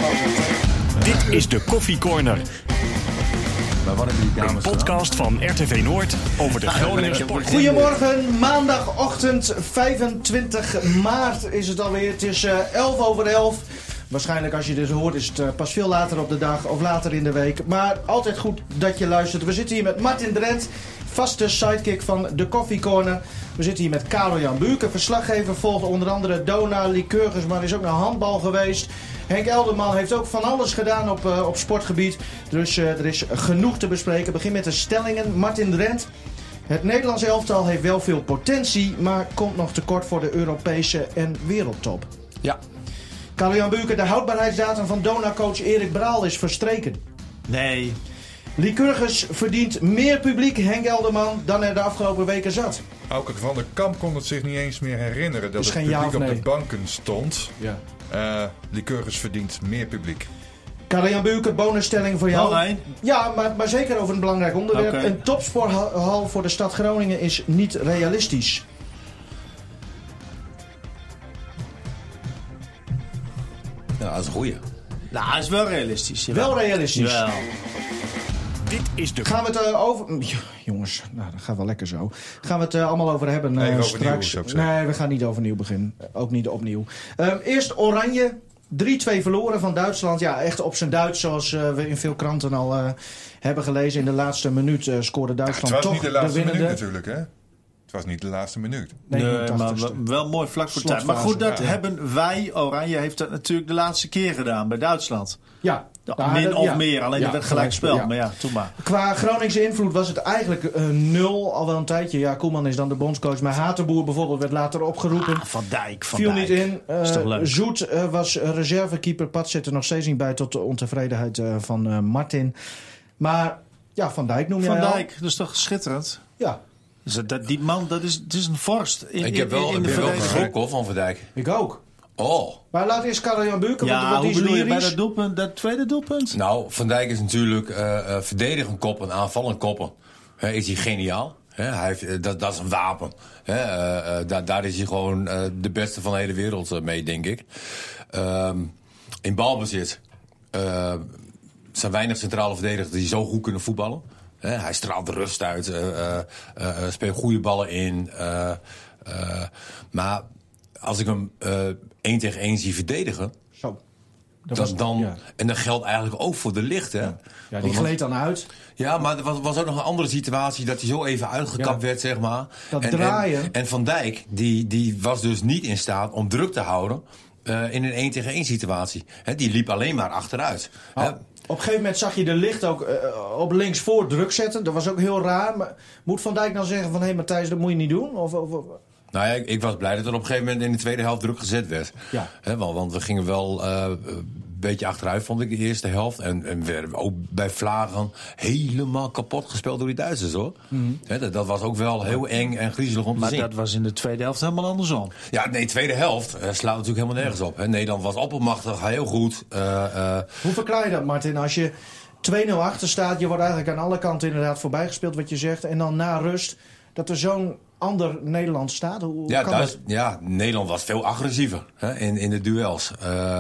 Dit is de Koffie Corner. Een podcast van RTV Noord over de Groninger sport. Goedemorgen, maandagochtend 25 maart is het alweer. Het is 11:11. Waarschijnlijk als je dit hoort is het pas veel later op de dag of later in de week. Maar altijd goed dat je luistert. We zitten hier met Martin Drent, vaste sidekick van de Koffie Corner. We zitten hier met Karel-Jan Buurken, verslaggever. Volgt onder andere Dona, Lycurgus, maar is ook naar handbal geweest. Henk Elderman heeft ook van alles gedaan op sportgebied. Dus er is genoeg te bespreken. Ik begin met de stellingen. Martin Drent. Het Nederlands elftal heeft wel veel potentie, maar komt nog tekort voor de Europese en wereldtop. Ja. Karel-Jan Buurken, de houdbaarheidsdatum van Dona-coach Erik Braal is verstreken. Nee. Lycurgus verdient meer publiek, Henk Elderman, dan er de afgelopen weken zat. Auke van der Kamp kon het zich niet eens meer herinneren dat Is het geen ja publiek of op nee? de banken stond. Ja. Lycurgus verdient meer publiek. Karel-Jan Buurken, bonusstelling voor jou. Nog één? Ja, maar zeker over een belangrijk onderwerp. Oké. Een topsporthal voor de stad Groningen is niet realistisch. Ja, dat is een goeie. Nou, dat is wel realistisch. Wel realistisch. Jawel. Dit is de Gaan we het over... Ja, jongens, nou, dat gaat wel lekker zo. Gaan we het allemaal over hebben Even overnieuw, straks. zou ik zeggen. Nee, we gaan niet overnieuw beginnen. Ook niet opnieuw. Eerst Oranje. 3-2 verloren van Duitsland. Ja, echt op zijn Duits, zoals we in veel kranten al hebben gelezen. In de laatste minuut scoorde Duitsland Het was toch niet de laatste minuut winnende. natuurlijk, hè? Het was niet de laatste minuut. Nee, Nee, maar 80ste. wel mooi vlak voor tijd. Maar goed, dat hebben wij, Oranje heeft dat natuurlijk de laatste keer gedaan bij Duitsland. Ja. Min of ja. meer, alleen Ja, er werd gelijk spel. ja. Maar ja, toen maar. Qua Groningse invloed was het eigenlijk 0 al wel een tijdje. Ja, Koeman is dan de bondscoach. Maar Hatenboer bijvoorbeeld werd later opgeroepen. Van Dijk. Viel niet in. Is toch leuk? Zoet was reservekeeper. Pat zit er nog steeds niet bij tot de ontevredenheid van Martin. Maar ja, Van Dijk noem jij Van al. Dijk, dat is toch schitterend? Ja, Dus die man, het is een vorst. Ik heb wel geschrokken hoor, van Van Dijk. ik ook. Oh. Maar laat eerst Karel-Jan Buurken. Ja, wat hoe is bedoel je bij lyrisch? dat doelpunt, dat tweede doelpunt? Nou, Van Dijk is natuurlijk verdedigend koppen, aanvallend koppen. Is hij geniaal. Hij heeft, dat is een wapen. Daar is hij gewoon de beste van de hele wereld mee, denk ik. In balbezit zijn weinig centrale verdedigers die zo goed kunnen voetballen. Hij straalt de rust uit, speelt goede ballen in. Maar als ik hem 1 tegen 1 zie verdedigen... Zo. Dan, en dat geldt eigenlijk ook voor de Ligt, hè? Ja, die gleed dan uit. Ja, maar er was ook nog een andere situatie dat hij zo even uitgekapt werd, zeg maar. Dat draaien. En Van Dijk, die was dus niet in staat om druk te houden in een 1 tegen 1 situatie. Die liep alleen maar achteruit. Oh, op een gegeven moment zag je de Ligt ook op links voor druk zetten. Dat was ook heel raar. Maar moet Van Dijk nou zeggen van... hé Matthijs, dat moet je niet doen? Of... Nou ja, ik was blij dat er op een gegeven moment in de tweede helft druk gezet werd. Ja. Want we gingen wel een beetje achteruit, vond ik, de eerste helft. En werden ook bij Vlagen helemaal kapot gespeeld door die Duitsers, hoor. Mm-hmm. Dat was ook wel heel eng en griezelig om te Maar zien. dat was in de tweede helft helemaal andersom. Ja, nee, tweede helft slaat natuurlijk helemaal nergens op. Nederland was oppermachtig, heel goed. Hoe verklaar je dat, Martin? Als je 2-0 achter staat, je wordt eigenlijk aan alle kanten inderdaad voorbijgespeeld, wat je zegt. En dan na rust, dat er zo'n ander Nederland staat. Hoe kan dat? Ja, Nederland was veel agressiever in de duels.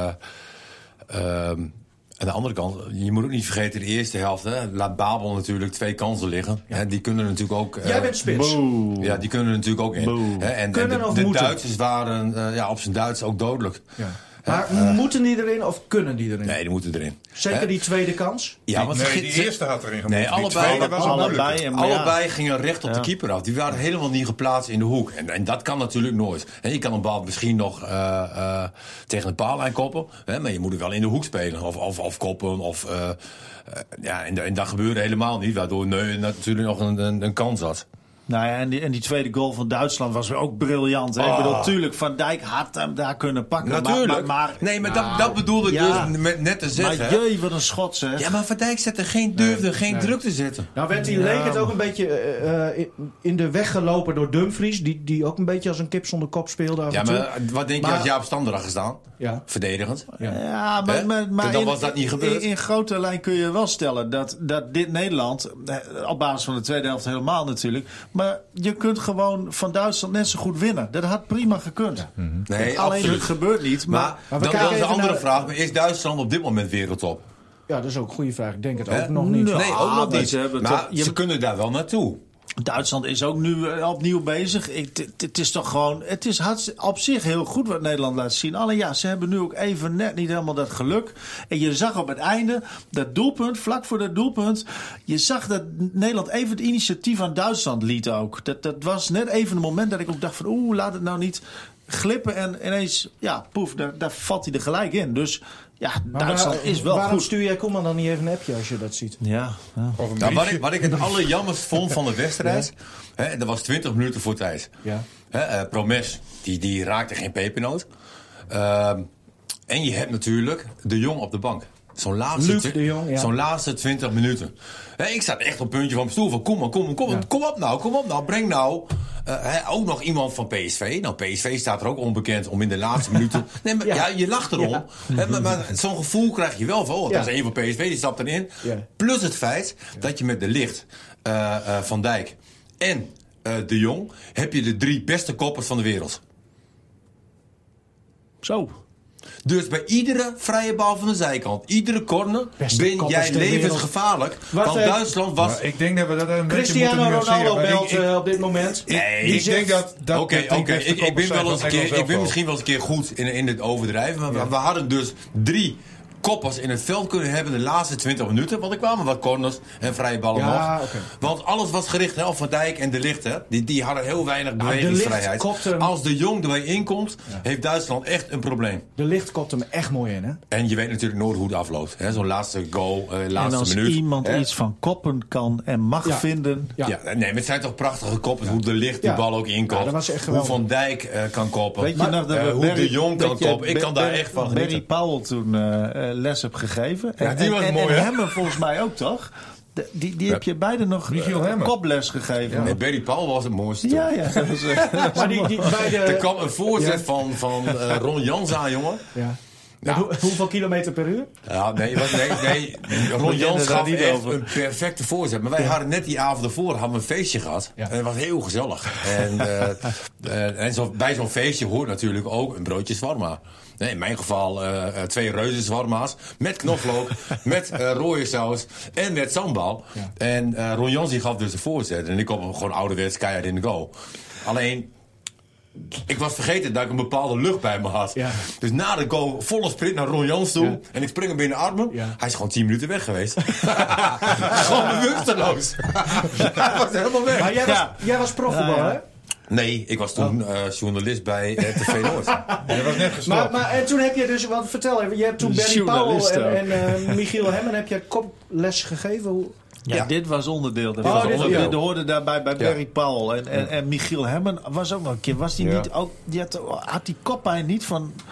Aan de andere kant, je moet ook niet vergeten, de eerste helft, laat Babel natuurlijk 2 kansen liggen. Ja. Die kunnen natuurlijk ook... Jij bent spits. Ja, die kunnen er natuurlijk ook in. En Kunnen of de moeten? Duitsers waren op zijn Duits ook dodelijk. Ja. Maar moeten die erin of kunnen die erin? Nee, die moeten erin. Zeker die tweede kans? Ja, want Die eerste had erin gemoeten. Nee, Die allebei. tweede was al moeilijker. Allebei gingen recht op de keeper af. Die waren helemaal niet geplaatst in de hoek. En dat kan natuurlijk nooit. Je kan een bal misschien nog tegen de paallijn koppen. Maar je moet het wel in de hoek spelen. Of koppen. En dat gebeurde helemaal niet. Waardoor Neuer natuurlijk nog een kans had. Nou ja, en die tweede goal van Duitsland was ook briljant. Hè? Ik bedoel, natuurlijk, Van Dijk had hem daar kunnen pakken. Natuurlijk. Maar Dat bedoelde ik dus net te zeggen. Maar jee, wat een schot, zeg. Ja, maar Van Dijk durfde geen druk te zetten. Nou leek het ook een beetje in de weg gelopen door Dumfries. Die ook een beetje als een kip zonder kop speelde af en toe. Maar wat denk je als Jaap Stam had gestaan? Ja. Verdedigend. Ja, maar dan was dat niet gebeurd. In grote lijn kun je wel stellen dat dit Nederland, op basis van de tweede helft helemaal natuurlijk, Maar je kunt gewoon van Duitsland net zo goed winnen. Dat had prima gekund. Nee, Alleen absoluut. het gebeurt niet. Maar Maar we dat kijken is een even andere naar- vraag. Maar is Duitsland op dit moment wereldtop? Ja, dat is ook een goede vraag. Ik denk het Hè? ook nog niet. Nee. Nee, ook nog maar niet. ze hebben Maar toch- ze kunnen daar wel naartoe. Duitsland is ook nu opnieuw bezig. Het is toch gewoon... Het is op zich heel goed wat Nederland laat zien. Alleen ja, ze hebben nu ook even net niet helemaal dat geluk. En je zag op het einde dat doelpunt, vlak voor dat doelpunt... Je zag dat Nederland even het initiatief aan Duitsland liet ook. Dat was net even een moment dat ik ook dacht van... laat het nou niet glippen. En ineens, ja, poef, daar valt hij er gelijk in. Dus ja, Maar Duitsland is wel waarom goed. stuur jij Koeman dan niet even een appje als je dat ziet? Ja. Of een Nou, briefje. wat ik het allerjammerst vond van de wedstrijd... Hè, dat was 20 minuten voor tijd. Ja. Promes, die raakte geen pepernoot. En je hebt natuurlijk de Jong op de bank. Zo'n laatste, Luc de Jong, ja. zo'n laatste 20 minuten. Ik zat echt op het puntje van mijn stoel van kom op nou, breng nou. Ook nog iemand van PSV. Nou, PSV staat er ook onbekend om in de laatste minuten... Nee, maar ja, je lacht erom. Ja. Maar zo'n gevoel krijg je wel van... dat is een van PSV, die stapt erin. Ja. Plus het feit dat je met De Ligt, Van Dijk en De Jong... heb je de 3 beste koppers van de wereld. Zo. Dus bij iedere vrije bal van de zijkant, iedere corner, Beste ben koppers jij ter wereld. levensgevaarlijk. Wat, Want Duitsland was... Maar ik denk dat we dat een beetje Cristiano moeten nuanceren. Ronaldo Maar belt op dit moment. Nee, Die ik denk dat Oké, de drie beste ik ben koppers zijn wel eens van een keer, Engeland ik ben zelf misschien wel eens een keer goed in het overdrijven. Maar we hadden dus 3 koppers in het veld kunnen hebben de laatste 20 minuten. Want er kwamen wat corners en vrije ballen Ja, nog. oké. Want alles was gericht op Van Dijk en De Ligt. Hè. Die hadden heel weinig De Ligt bewegingsvrijheid. kopt hem. Als De Jong erbij inkomt, heeft Duitsland echt een probleem. De Ligt kopt hem echt mooi in, hè? En je weet natuurlijk nooit hoe het afloopt. Hè. Zo'n laatste goal, En laatste als minuut. iemand hè. iets van koppen kan en mag Ja. vinden... Ja. Ja, nee, maar het zijn toch prachtige koppen. Hoe De Ligt die Ja. bal ook inkopt. Ja, dat was echt hoe geweldig. Van Dijk kan koppen. Weet je nog dat we hoe De Jong kan koppen. Ik kan daar echt van Barry genieten. Powell toen les heb gegeven. Ja, die was mooi, en hè? Hemmen volgens mij ook, toch? Die heb je beide nog Michiel Hemmen. koples gegeven. Nee, Barry Powell was het mooiste. Ja, ja. Dat was, Maar die beide... Er kwam een voorzet Ja. van Ron Jans aan, jongen. Ja. Ja. Hoeveel kilometer per uur? Ja, nee. Ron Jans daar gaf niet echt over. een perfecte voorzet. Maar wij hadden net die avond ervoor hadden we een feestje gehad. Ja. En het was heel gezellig. En bij zo'n feestje hoort natuurlijk ook een broodje shawarma. Nee, in mijn geval 2 reuzen shawarma's met knoflook, met rode saus en met sambal. Ja. En Ron Jans die gaf dus de voorzet. En ik kwam hem gewoon ouderwets keihard in de goal. Alleen... Ik was vergeten dat ik een bepaalde lucht bij me had. Ja. Dus na de goal volle sprint naar Ron Jans toe. Ja. En ik spring hem binnen de armen. Ja. Hij is gewoon 10 minuten weg geweest. Gewoon bewusteloos. Hij was helemaal weg. Maar jij was profvoetballer, Ja, hè? Nee, ik was toen journalist bij TV Noord. Je was net gestopt. Maar en toen heb je dus, want vertel even, je hebt toen Barry Powell Journalist ook. en Michiel Hemmen heb je koples gegeven. Ja, dit was onderdeel. Dat Oh, was dit- onderdeel. ja. Dat hoorde daarbij bij Barry Powell. En Michiel Hemmen was ook nog een keer. Was die Ja. niet ook... had die koppijn niet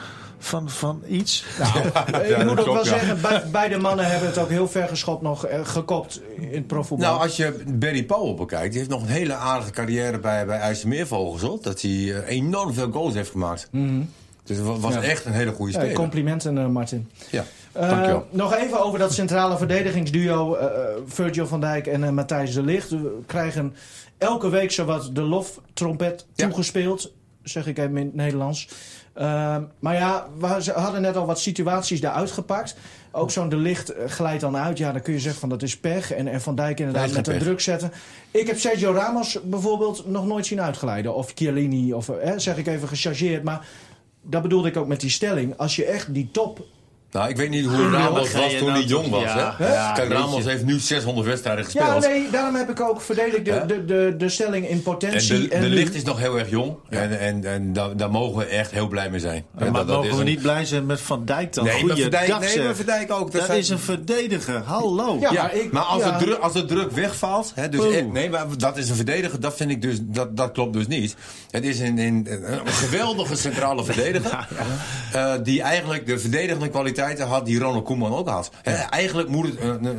van iets? Ik moet ook wel klopt, ja. zeggen, beide mannen hebben het ook heel ver geschopt nog gekopt in het profvoetbal. Nou, als je Barry Powell bekijkt, die heeft nog een hele aardige carrière bij IJsselmeervogels. Hoor. Dat hij enorm veel goals heeft gemaakt. Dus het was Ja. echt een hele goede speler. Complimenten, Martin. Ja, dankjewel. Nog even over dat centrale verdedigingsduo Virgil van Dijk en Matthijs de Ligt. We krijgen elke week zowat de loftrompet Ja. toegespeeld. Zeg ik even in het Nederlands. Maar ja, we hadden net al wat situaties daaruit gepakt. Ook zo'n de Ligt glijdt dan uit. Ja, dan kun je zeggen van dat is pech. En Van Dijk inderdaad Nee, met geen een pech. druk zetten. Ik heb Sergio Ramos bijvoorbeeld nog nooit zien uitglijden. Of Chiellini, of zeg ik even gechargeerd. Maar dat bedoelde ik ook met die stelling. Als je echt die top... Nou, ik weet niet hoe Ramos ga was je toen nou hij jong toch- was. ja, hè? ja, Kijk, weet Ramos je. heeft nu 600 wedstrijden gespeeld. Ja, nee, daarom heb ik ook verdedigd de stelling in En potentie. de nu- Ligt is nog heel erg jong. En daar mogen we echt heel blij mee zijn. En Maar dat mogen is we een- niet blij zijn met Van Dijk dan? Nee, maar Goeie Van Dijk, dag, nee, zeg. maar Van Dijk ook. Dat zijn- is een verdediger. Hallo. Ja, Ja, maar ik- maar als, ja. als de druk wegvalt, hè, dus Boom. nee, maar dat is een verdediger, dat vind ik dus, dat klopt dus niet. Het is een geweldige centrale verdediger, die eigenlijk de verdedigende kwaliteiten had die Ronald Koeman ook had. Hè, eigenlijk moet het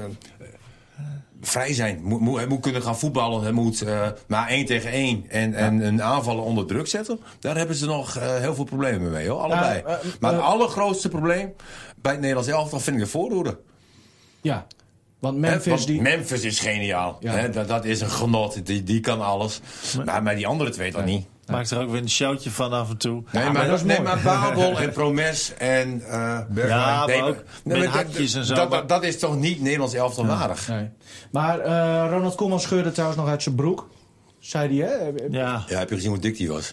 vrij zijn. Hij moet kunnen gaan voetballen. Hij moet maar 1 tegen 1 en een aanvaller onder druk zetten. Daar hebben ze nog heel veel problemen mee, hoor. Allebei. Maar het allergrootste probleem bij het Nederlands elftal vind ik de voorhoede. Ja. Want Memphis, Memphis is geniaal. Ja. Hè? Dat is een genot. Die kan alles. Maar die andere twee dan niet. Maakt er ook weer een showtje van af en toe. Maar Babel en Promes en... Ja, nee, maar ook met hakjes en zo. Dat is toch niet Nederlands elftal waardig? Nee. Maar Ronald Koeman scheurde trouwens nog uit zijn broek. Zei hij, hè? Ja. Ja, heb je gezien hoe dik die was?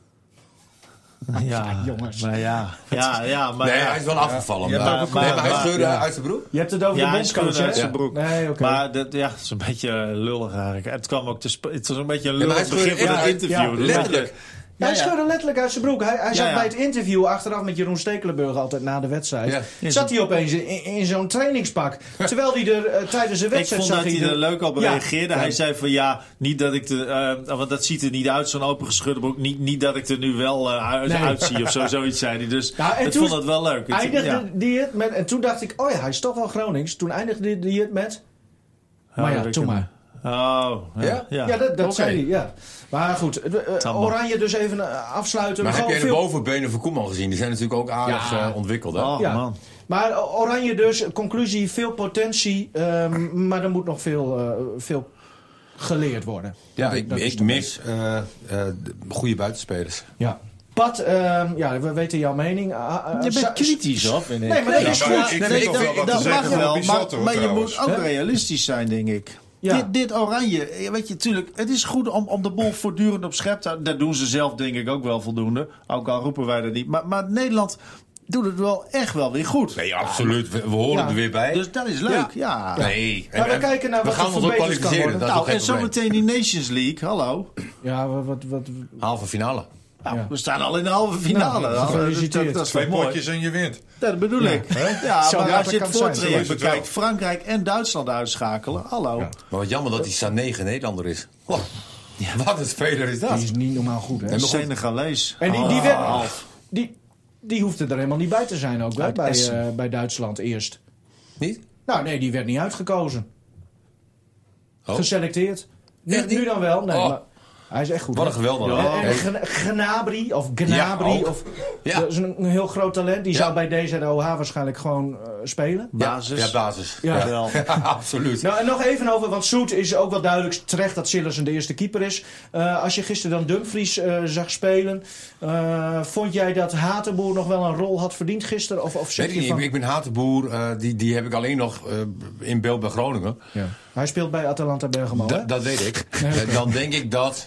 Ja, jongens. Maar maar nee, hij is wel afgevallen. Ja, maar hij scheurde uit zijn broek? Je hebt het over de hij bondscoach, scheurde hè? uit zijn broek. Nee, oké. Maar dat is een beetje lullig eigenlijk. Het kwam ook het was een beetje een Ja, maar lullig hij begin van scheurde het interview. ja, Dus letterlijk. Hij scheurde letterlijk uit zijn broek. Hij zat Ja. bij het interview achteraf met Jeroen Stekelenburg altijd na de wedstrijd. Ja. Zat hij opeens in zo'n trainingspak. Terwijl hij er tijdens de Ik wedstrijd vond dat hij er leuk op Ja. reageerde. Ja. Hij zei van niet dat ik want dat ziet er niet uit, zo'n opengeschudde broek. Niet dat ik er nu wel uitzie of zo, zoiets zei hij. Dus Ja, en ik toen vond dat wel leuk. Eindigde die het met... En toen dacht ik, oh ja, hij is toch wel Gronings. Toen eindigde hij het met... Maar ja, toen maar. Oh, Ja? Ja, dat Oké. zei hij, ja. Maar goed, Oranje dus even afsluiten. Maar heb Gewoon jij de bovenbenen van Koeman gezien? Die zijn natuurlijk ook aardig Ja. ontwikkeld. Hè? Oh, Ja. man. Maar Oranje dus, conclusie, veel potentie. Maar er moet nog veel geleerd worden. Ja, Dat is ik de mis goede buitenspelers. Ja. Pat, we weten jouw mening. Je bent kritisch, hoor, vind ik. Nee, maar dat is maar goed. ik Nee, vind toch wel wat te dat zeggen mag voor wel, Bizotto, maar je trouwens. moet ook realistisch zijn, denk ik. Ja. Dit Oranje, weet je, tuurlijk, het is goed om de bol voortdurend op schep te houden. Dat doen ze zelf, denk ik, ook wel voldoende. Ook al roepen wij dat niet. Maar Nederland doet het wel echt wel weer goed. Nee, absoluut. We horen Ja. er weer bij. Dus dat is leuk, ja. Nee. Maar we kijken naar we wat gaan er ons ook verbeterd kan kwalificeren. worden. Dat is ook Nou, geen en probleem. zometeen die Nations League, Ja, wat Halve finale. Nou, Ja. we staan al in de halve finale. Nou, gefeliciteerd. Dat is 2 wel mooi. potjes en je wint. Dat bedoel ik. Ja, Zo, maar ja, als dat je kan het zijn. voortraject Zo is het wel. bekijkt, Frankrijk en Duitsland uitschakelen. Hallo. Ja. Maar wat jammer dat die Sané geen Nederlander is. Oh, wat een speler is dat. Die is niet normaal goed, hè? En nog- Senegalees. En die hoefde er helemaal niet bij te zijn ook, hè? Uit Essen. Bij Duitsland eerst. Niet? Nou, nee, die werd niet uitgekozen. Oh. Geselecteerd. Echt niet? Nu dan wel. Nee, Oh. maar hij is echt goed. Wat hè? een geweldige. Ja. En Gnabry of Gnabry. Ja, ook. Of, Ja. Dat is een heel groot talent. Die Ja. zou bij DZOH waarschijnlijk gewoon spelen. Basis. Ja, basis. Ja. Wel. Absoluut. Nou, en nog even over, want Soet is ook wel duidelijk terecht dat Sillissen de eerste keeper is. Als je gisteren dan Dumfries zag spelen, vond jij dat Hatenboer nog wel een rol had verdiend gisteren? Of zeg Weet ik je niet. van... Ik ben Hatenboer. Die heb ik alleen nog in beeld bij Groningen. Ja. Hij speelt bij Atalanta Bergamo, hè? Dat weet ik. Dan denk ik dat...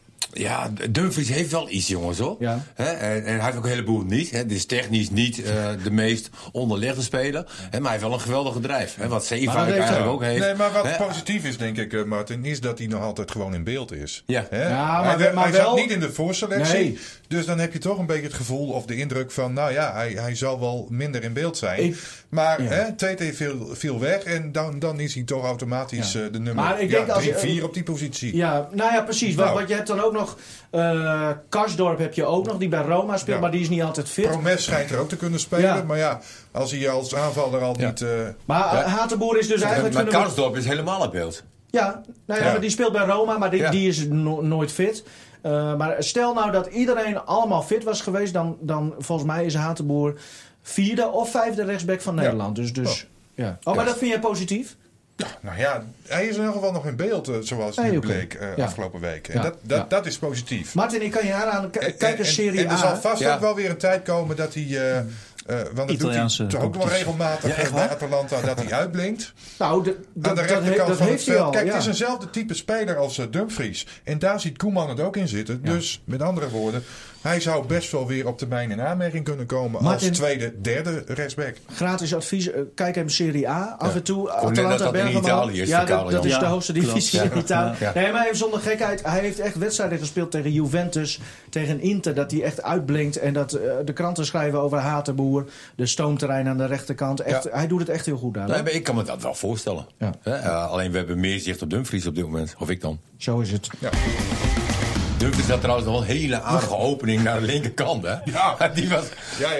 Ja, Dumfries heeft wel iets, jongens, hoor. Ja. En hij heeft ook een heleboel niet. Dit is technisch niet de meest onderlegde speler. Maar hij heeft wel een geweldige drijf. Wat Maar Zeefuik dat heeft eigenlijk hij. ook heeft. Nee, maar wat positief is, denk ik, Martin, is dat hij nog altijd gewoon in beeld is. Ja. Hè? Ja, hij maar zat wel- niet in de voorselectie. Nee. Dus dan heb je toch een beetje het gevoel of de indruk van... nou ja, hij zal wel minder in beeld zijn. Maar Ja. TT viel weg en dan is hij toch automatisch Ja. de nummer Maar ik denk als je- 3-4 op die positie. Ja, nou ja, precies. Nou. Want je hebt dan ook nog... Karsdorp heb je ook nog, die bij Roma speelt, Ja. maar die is niet altijd fit. Promes schijnt er ook te kunnen spelen. Ja. Maar ja, als hij als aanvaller al niet... Maar Hatenboer is dus eigenlijk... Maar kunnen we- Karsdorp is helemaal in beeld. Ja, nou ja, Ja. maar die speelt bij Roma, maar Ja. die is nooit fit. Maar stel nou dat iedereen allemaal fit was geweest, dan volgens mij is Hatenboer 4e of 5e rechtsback van Nederland. Dus ja. Oh, maar dat vind jij positief? Nou ja, hij is in ieder geval nog in beeld, zoals Nee, nu oké. bleek Ja. afgelopen week. En Ja. dat is positief. Martin, ik kan je aanraden, kijk eens Serie en er A. zal vast Ja. ook wel weer een tijd komen dat hij... want dat Italiaanse doet hij toch ook wel competitie. regelmatig bij Atalanta, dat hij uitblinkt. Nou, Aan de rechterkant dat van het heeft hij veld. al. Kijk, ja. het is eenzelfde type speler als Dumfries. En daar ziet Koeman het ook in zitten. Ja. Dus met andere woorden, hij zou best wel weer op termijn in aanmerking kunnen komen Martin- als tweede, derde rechtsback. Gratis advies, kijk even Serie A. Af en toe net Atalanta dat in Bergamo. Italië is ja, voor dat Karel is Jan. de Ja, hoogste klopt. divisie Ja. in Italië. Ja. Nee, maar even zonder gekheid. Hij heeft echt wedstrijden gespeeld tegen Juventus, tegen Inter, dat hij echt uitblinkt. En dat de kranten schrijven over Hatenboer, de stoomterrein aan de rechterkant. Echt, Ja. Hij doet het echt heel goed daar. Nee, maar ik kan me dat wel voorstellen. Ja. Alleen we hebben meer zicht op Dumfries op dit moment. Of ik dan. Zo is het. Dumfries had trouwens nog een hele aardige opening naar de linkerkant. Hè? Ja. Die was,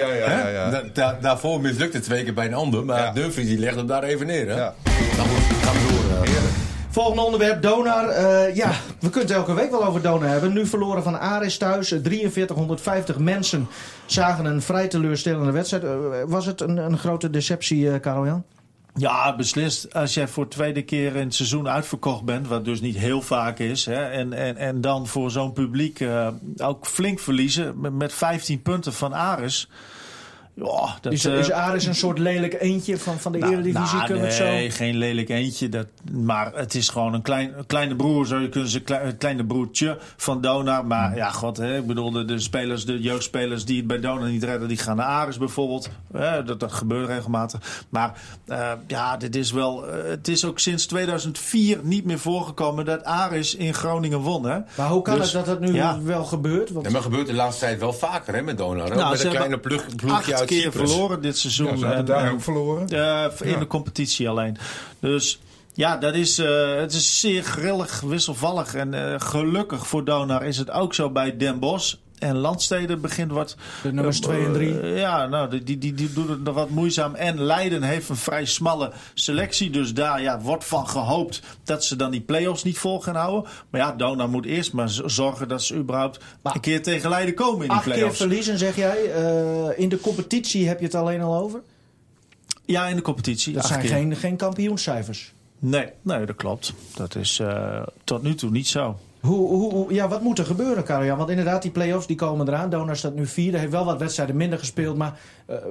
Ja. daarvoor mislukte het 2 keer bij een ander. Maar Ja. Dumfries die legde hem daar even neer. Hè? Ja. Nou goed, gaan we door. Heerlijk. Volgende onderwerp, Donar. We kunnen het elke week wel over Donar hebben. Nu verloren van Aris thuis. 4350 mensen zagen een vrij teleurstellende wedstrijd. Was het een grote deceptie, Karel-Jan? Ja, beslist. Als jij voor 2e keer in het seizoen uitverkocht bent, wat dus niet heel vaak is, hè, en dan voor zo'n publiek ook flink verliezen met 15 punten van Aris. Ja, dat, is Aris een soort lelijk eentje van de Eredivisie? Nee, geen lelijk eentje. Maar het is gewoon een kleine broer, zou je kunnen zeggen, een kleine broertje van Donar. Maar ja, god, hè, ik bedoel, de jeugdspelers die het bij Donar niet redden, die gaan naar Aris bijvoorbeeld. Dat gebeurt regelmatig. Maar dit is wel. Het is ook sinds 2004 niet meer voorgekomen dat Aris in Groningen won. Hè? Maar hoe kan het dat het nu wel gebeurt? Want... Ja, maar gebeurt de laatste tijd wel vaker, hè, met Donar. Nou, met een kleine ploegje uit keer verloren dit seizoen. Ja, ze hebben daar ook verloren. In de competitie alleen. Dus ja, het is zeer grillig, wisselvallig. En gelukkig voor Donar is het ook zo bij Den Bosch. En Landstede begint wat... De nummers 2 en 3. Die doen het nog wat moeizaam. En Leiden heeft een vrij smalle selectie. Dus daar wordt van gehoopt dat ze dan die play-offs niet vol gaan houden. Maar ja, Donar moet eerst maar zorgen dat ze überhaupt een keer tegen Leiden komen in die play-offs. 8 keer verliezen, zeg jij. In de competitie heb je het alleen al over? Ja, in de competitie. Dat zijn geen kampioenscijfers. Nee, dat klopt. Dat is tot nu toe niet zo. Wat moet er gebeuren, Karel? Want inderdaad, die play-offs die komen eraan. Donar staat nu 4e. Heeft wel wat wedstrijden minder gespeeld. Maar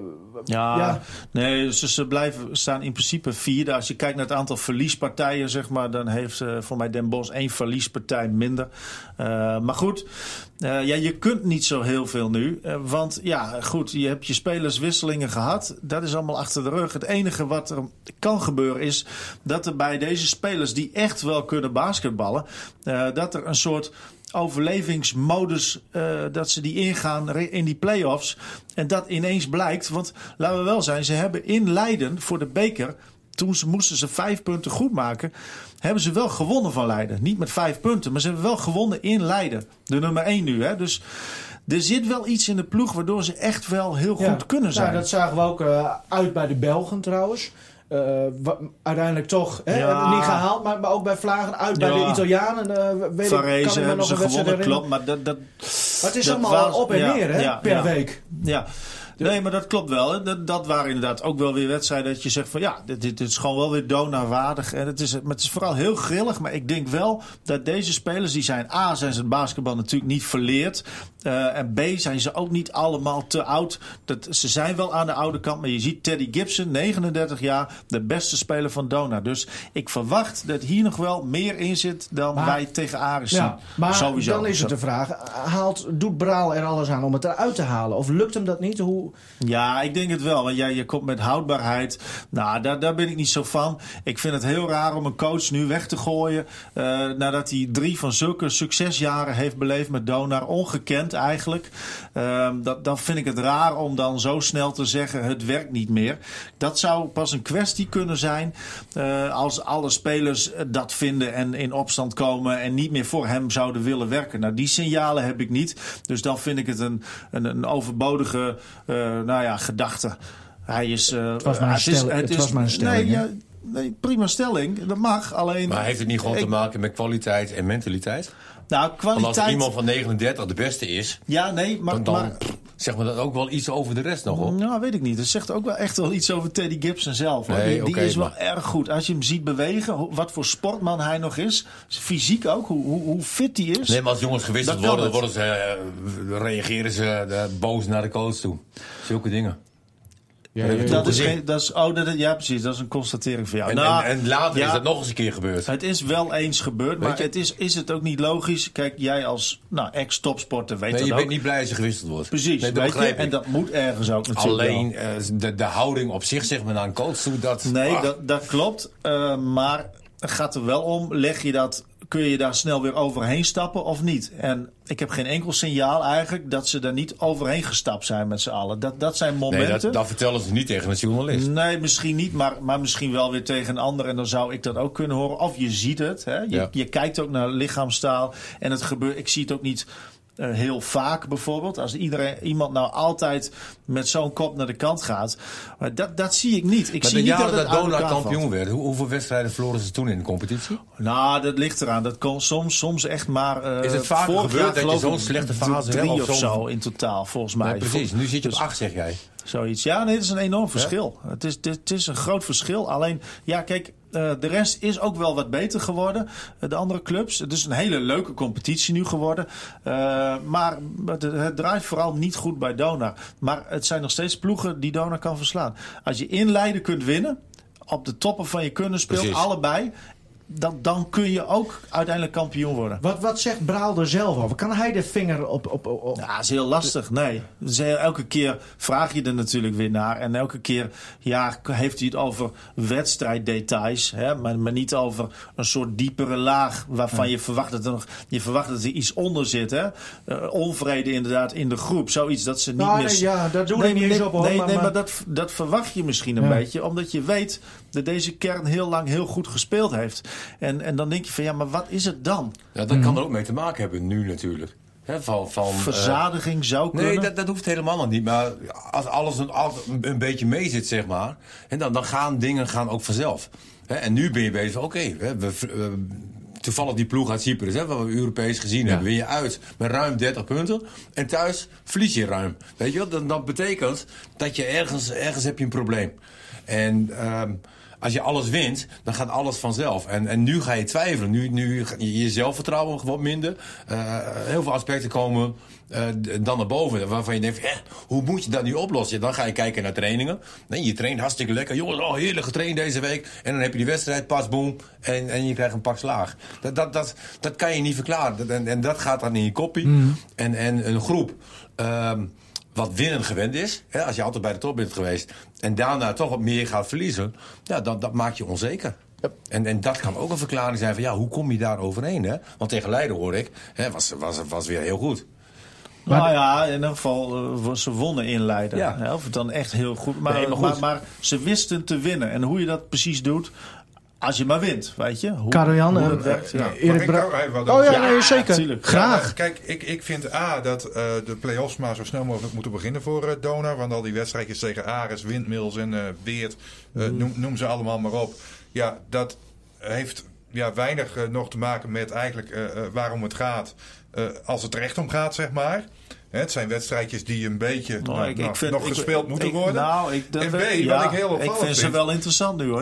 nee, ze staan in principe 4e. Als je kijkt naar het aantal verliespartijen, zeg maar, dan heeft voor mij Den Bosch 1 verliespartij minder. Maar goed, je kunt niet zo heel veel nu. Want goed, je hebt je spelerswisselingen gehad. Dat is allemaal achter de rug. Het enige wat er kan gebeuren is dat er bij deze spelers die echt wel kunnen basketballen, dat er een soort overlevingsmodus, dat ze die ingaan in die play-offs. En dat ineens blijkt, want laten we wel zijn, ze hebben in Leiden voor de beker, toen moesten ze 5 punten goed maken, hebben ze wel gewonnen van Leiden. Niet met 5 punten, maar ze hebben wel gewonnen in Leiden. De nummer 1 nu, hè. Dus er zit wel iets in de ploeg waardoor ze echt wel heel goed kunnen zijn. Dat zagen we ook uit bij de Belgen trouwens. Uiteindelijk toch niet gehaald, maar ook bij Vlagen uit bij de Italianen. Varese hebben ze gewonnen, klopt. Maar het is allemaal op en neer per week. Ja. Nee, maar dat klopt wel. Dat waren inderdaad ook wel weer wedstrijden dat je zegt van dit is gewoon wel weer Donar waardig. En het is vooral heel grillig. Maar ik denk wel dat deze spelers, zijn ze het basketbal natuurlijk niet verleerd. En B, zijn ze ook niet allemaal te oud. Ze zijn wel aan de oude kant. Maar je ziet Teddy Gibson, 39 jaar, de beste speler van Donar. Dus ik verwacht dat hier nog wel meer in zit dan wij tegen Aris zien. Maar sowieso. Dan is het de vraag, doet Braal er alles aan om het eruit te halen? Of lukt hem dat niet? Ja, ik denk het wel. Want je komt met houdbaarheid. Nou, daar ben ik niet zo van. Ik vind het heel raar om een coach nu weg te gooien. Nadat hij 3 van zulke succesjaren heeft beleefd met Donar. Ongekend eigenlijk. Dan vind ik het raar om dan zo snel te zeggen het werkt niet meer. Dat zou pas een kwestie kunnen zijn als alle spelers dat vinden en in opstand komen en niet meer voor hem zouden willen werken. Nou, die signalen heb ik niet. Dus dan vind ik het een overbodige gedachte. Hij is... het was maar een stelling. Nee, prima stelling. Dat mag. Alleen... Maar heeft het niet gewoon te maken met kwaliteit en mentaliteit? Nou, kwaliteit... Want als iemand van 39 de beste is... Ja, nee, maar zeg maar dat ook wel iets over de rest nog, hoor. Nou, weet ik niet. Het zegt ook wel echt wel iets over Teddy Gibson zelf. Nee, die is wel erg goed. Als je hem ziet bewegen, wat voor sportman hij nog is. Fysiek ook, hoe fit hij is. Nee, maar als jongens gewisseld worden, reageren ze boos naar de coach toe. Zulke dingen. Precies. Dat is een constatering van jou. En later is dat nog eens een keer gebeurd. Het is wel eens gebeurd, maar is het ook niet logisch? Kijk, jij als ex-topsporter weet dat ook. Je bent niet blij als je gewisseld wordt. Precies, nee, dat begrijp ik. En dat moet ergens ook natuurlijk. Alleen de houding op zich, zeg maar, naar een coach toe, dat... Nee, dat klopt. Maar het gaat er wel om, kun je daar snel weer overheen stappen of niet? En ik heb geen enkel signaal eigenlijk dat ze daar niet overheen gestapt zijn met z'n allen. Dat zijn momenten. Nee, dat vertellen ze niet tegen een journalist. Nee, misschien niet, maar misschien wel weer tegen een ander. En dan zou ik dat ook kunnen horen. Of je ziet het. Hè? Je kijkt ook naar lichaamstaal. En het gebeurt. Ik zie het ook niet heel vaak bijvoorbeeld. Als iemand nou altijd met zo'n kop naar de kant gaat. Dat zie ik niet. Ik zie niet dat Donar kampioen werd. Hoeveel wedstrijden verloren ze toen in de competitie? Nou, dat ligt eraan. Dat kon soms echt maar... is het vaak gebeurd dat je zo'n slechte fase hebt? 3 of zo in totaal, volgens mij. Nee, precies. Nu zit je op 8, zeg jij. Zoiets. Ja, nee, het is een enorm verschil. Het is een groot verschil. Alleen, ja, kijk, de rest is ook wel wat beter geworden. De andere clubs. Het is een hele leuke competitie nu geworden. Maar het draait vooral niet goed bij Donar. Maar het zijn nog steeds ploegen die Donar kan verslaan. Als je in Leiden kunt winnen, op de toppen van je kunnen speelt, Precies. allebei, dan kun je ook uiteindelijk kampioen worden. Wat zegt Braal er zelf over? Kan hij de vinger op... Ja, dat is heel lastig. Nee. Dus elke keer vraag je er natuurlijk weer naar. En elke keer heeft hij het over wedstrijddetails. Hè? Maar niet over een soort diepere laag waarvan je verwacht dat er iets onder zit. Hè? Onvrede inderdaad in de groep. Zoiets dat ze niet meer... Ja, daar doe ik niet eens op hoor. Maar dat verwacht je misschien een beetje. Omdat je weet dat deze kern heel lang heel goed gespeeld heeft. En dan denk je van maar wat is het dan? Ja, dat kan er ook mee te maken hebben nu natuurlijk. He, van verzadiging zou kunnen. Nee, dat hoeft helemaal nog niet. Maar als alles een beetje mee zit, zeg maar. En dan gaan dingen ook vanzelf. En nu ben je bezig van oké, toevallig die ploeg uit Cyprus, wat we Europees gezien hebben, win je uit met ruim 30 punten. En thuis verlies je ruim. Weet je wat? Dat betekent dat je ergens heb je een probleem. En als je alles wint, dan gaat alles vanzelf. En nu ga je twijfelen. Nu je zelfvertrouwen wat minder. Heel veel aspecten komen dan naar boven. Waarvan je denkt, hoe moet je dat nu oplossen? Dan ga je kijken naar trainingen. Nee, je traint hartstikke lekker. Jongens, heerlijk getraind deze week. En dan heb je die wedstrijd, pas boem. En je krijgt een pak slaag. Dat kan je niet verklaren. En dat gaat dan in je koppie. En een groep... wat winnen gewend is, als je altijd bij de top bent geweest en daarna toch wat meer gaat verliezen, dat maakt je onzeker. Yep. En dat kan ook een verklaring zijn van hoe kom je daar overheen? Hè? Want tegen Leiden hoor ik, was weer heel goed. Nou in ieder geval, ze wonnen in Leiden. Ja. Of het dan echt heel goed. Maar ze wisten te winnen. En hoe je dat precies doet, als je maar wint, weet je. Hoe dat werkt. Erik Braal. Zeker. Tuurlijk. Graag. Kijk, ik vind dat de play-offs maar zo snel mogelijk moeten beginnen voor Donar. Want al die wedstrijdjes tegen Ares, Windmills en Weert, noem ze allemaal maar op. Ja, dat heeft weinig nog te maken met eigenlijk waarom het gaat. Als het er echt om gaat, zeg maar. Het zijn wedstrijdjes die een beetje nog gespeeld moeten worden. En B, wat ik heel opvallend ik vind ze wel interessant nu hoor.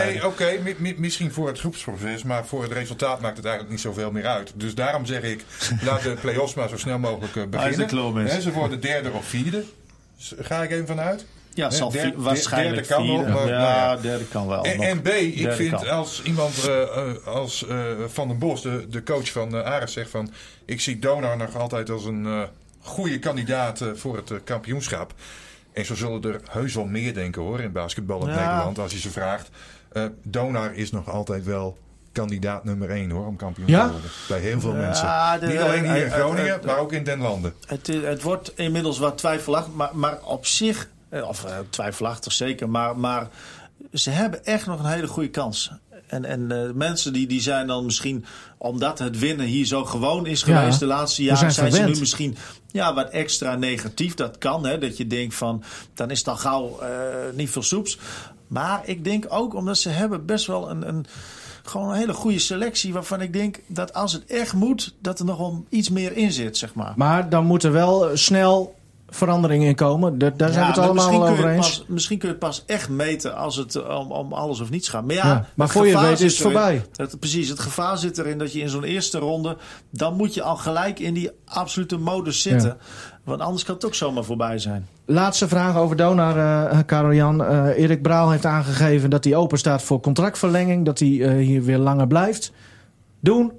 Misschien voor het groepsproces, maar voor het resultaat maakt het eigenlijk niet zoveel meer uit. Dus daarom zeg ik, laat de play-offs maar zo snel mogelijk beginnen. Ze worden derde of vierde, ga ik even vanuit. Ja, zal waarschijnlijk derde kan nog. Derde kan wel. En B, ik vind als iemand als Van den Bos, de coach van Ares, zegt van, ik zie Donar nog altijd als een goede kandidaat voor het kampioenschap. En zo zullen er heus wel meer denken hoor in basketbal in Nederland als je ze vraagt. Donar is nog altijd wel kandidaat nummer 1 hoor om kampioen te worden. Bij heel veel mensen. Niet alleen hier in Groningen, maar ook in den landen. Het wordt inmiddels wat twijfelachtig, maar op zich, twijfelachtig zeker, maar ze hebben echt nog een hele goede kans. En mensen die zijn dan misschien, omdat het winnen hier zo gewoon is geweest de laatste jaren, zijn ze nu misschien wat extra negatief. Dat kan, hè, dat je denkt van, dan is het dan gauw niet veel soeps. Maar ik denk ook omdat ze hebben best wel gewoon een hele goede selectie, waarvan ik denk dat als het echt moet, dat er nog wel iets meer in zit, zeg maar. Maar dan moet er wel snel veranderingen in komen. Daar zijn we het allemaal over eens. Misschien kun je het pas echt meten als het om alles of niets gaat. Maar maar voor je weet is het voorbij. Precies, het gevaar zit erin dat je in zo'n eerste ronde, dan moet je al gelijk in die absolute modus zitten. Ja. Want anders kan het ook zomaar voorbij zijn. Laatste vraag over Donar, Karel-Jan. Erik Braal heeft aangegeven dat hij open staat voor contractverlenging. Dat hij hier weer langer blijft. Doen?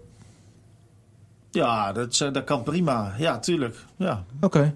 Ja, dat kan prima. Ja, tuurlijk. Ja. Oké.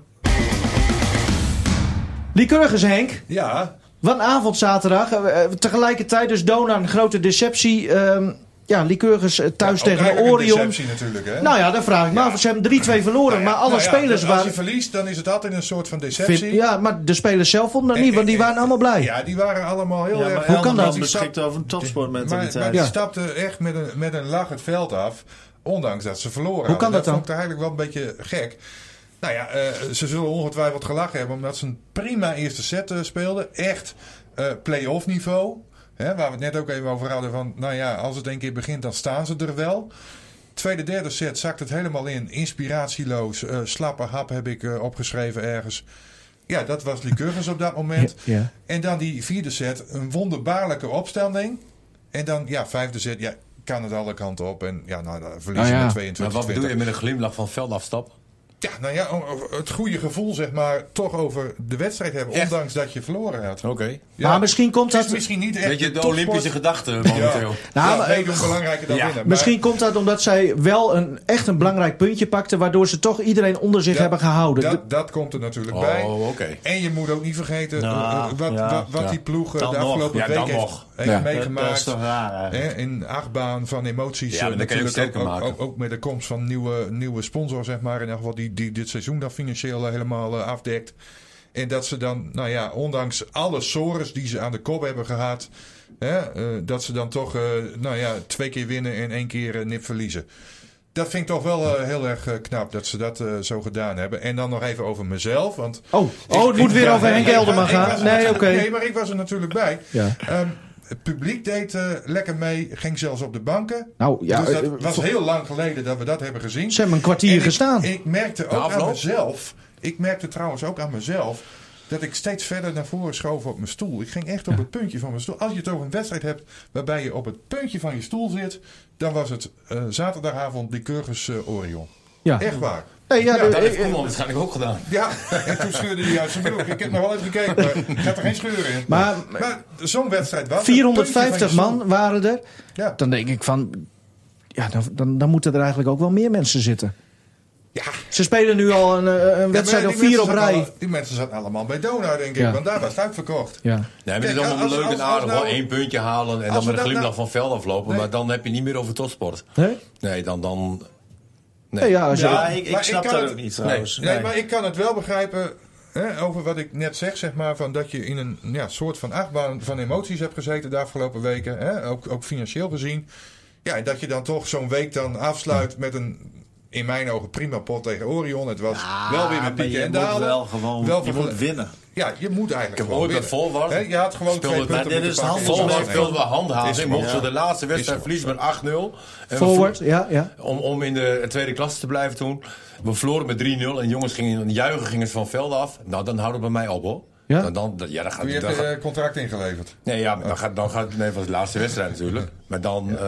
Lycurgus, Henk. Ja. Wat een avond zaterdag. Tegelijkertijd dus Donar een grote deceptie. Lycurgus thuis tegen Orion. Een deceptie natuurlijk, hè? Nou ja, dan vraag ik me af. Ze hebben 3-2 verloren, maar alle spelers waren... Als je verliest, dan is het altijd een soort van deceptie. Maar de spelers zelf vonden dat niet, want die waren allemaal blij. Ja, die waren allemaal heel erg... Hoe kan dat? Die beschikt over een topsportmentaliteit. Maar die stapte echt met een lach het veld af, ondanks dat ze verloren. Hoe kan dat dan? Dat vond ik eigenlijk wel een beetje gek. Nou ja, ze zullen ongetwijfeld gelachen hebben, omdat ze een prima eerste set speelden. Echt play-off niveau. Hè, waar we het net ook even over hadden van, als het een keer begint, dan staan ze er wel. Tweede, derde set zakt het helemaal in. Inspiratieloos, slappe hap heb ik opgeschreven ergens. Ja, dat was Lycurgus op dat moment. Ja. En dan die 4e set, een wonderbaarlijke opstelling. En dan, 5e set, kan het alle kanten op. En dan verliezen we met 22-20. Maar wat bedoel je met een glimlach van veld afstappen? Ja, het goede gevoel, zeg maar, toch over de wedstrijd hebben. Echt? Ondanks dat je verloren had. Oké. Ja, Maar misschien komt het is dat... misschien niet echt Weet je, de topsport. Olympische gedachte momenteel. Meedoen belangrijker dan winnen. Misschien komt dat omdat zij wel echt een belangrijk puntje pakten, waardoor ze toch iedereen onder zich hebben gehouden. Dat komt er natuurlijk bij. Oké. En je moet ook niet vergeten wat die ploeg de Dan afgelopen nog. week Ja, dan heeft nog. meegemaakt. Dat is toch raar, In achtbaan van emoties. Ja, maar dat kan je ook natuurlijk sterker maken. ook met de komst van nieuwe sponsor, zeg maar. In elk geval die dit seizoen dan financieel helemaal afdekt. En dat ze dan, ondanks alle sores die ze aan de kop hebben gehad, dat ze dan toch 2 keer winnen en 1 keer nip verliezen. Dat vind ik toch wel heel erg knap dat ze dat zo gedaan hebben. En dan nog even over mezelf. Want het moet weer over Henk Elderman gaan. Nee, maar ik was er natuurlijk bij. Ja. Het publiek deed lekker mee, ging zelfs op de banken. Nou, ja, Dus dat was heel lang geleden dat we dat hebben gezien. Ze hebben een kwartier gestaan. Ik merkte ook aan mezelf. Ik merkte trouwens ook aan mezelf dat ik steeds verder naar voren schoof op mijn stoel. Ik ging echt op het puntje van mijn stoel. Als je het over een wedstrijd hebt waarbij je op het puntje van je stoel zit, dan was het zaterdagavond Lycurgus Orion. Ja. Echt waar. Nee, Dat heeft Koeman waarschijnlijk ook gedaan. Ja, en toen scheurde hij uit zijn broek. Ik heb nog wel even gekeken, maar ik had er geen scheuren in. Maar zo'n wedstrijd was 450 man waren er. Ja. Dan denk ik van, dan moeten er eigenlijk ook wel meer mensen zitten. Ja. Ze spelen nu al een wedstrijd of 4 op rij. Die mensen zaten allemaal bij Donar, denk ik. Ja. Want daar was het uitverkocht. Ja. Nee, maar het is Kijk, allemaal leuk en aardig. nou- Wel 1 puntje halen en dan als met we een dat glimlach nou- van veld aflopen. Nee. Maar dan heb je niet meer over topsport. Nee? Nee, dan... Nee, ja, als je- Ja, ik Maar snap ik kan dat het- ook niet trouwens. Nee, maar ik kan het wel begrijpen over wat ik net zeg, zeg maar. Van dat je in een soort van achtbaan van emoties hebt gezeten de afgelopen weken. Ook financieel gezien. Ja, en dat je dan toch zo'n week dan afsluit met een, in mijn ogen, prima pot tegen Orion. Het was wel weer met pieken en dalen. Wel gewoon, je moet winnen. Ja, je moet eigenlijk Ik heb gewoon ooit met winnen. Vol was. Je had gewoon Speelde 2 het- punten maar dit moeten is pakken. het handelsmerk. Volgens speelden we Is handhaving. gewoon. Mochten we de laatste wedstrijd Is verliezen met 8-0. En we Forward, ja. om in de tweede klasse te blijven toen. We verloren met 3-0 en jongens gingen juichen gingen ze van veld af. Nou, dan houdt het bij mij op, hoor. Ja? Dan gaat Wie heeft je contract ingeleverd? nee, ja, maar dan gaat nee, was de laatste wedstrijd natuurlijk. Maar dan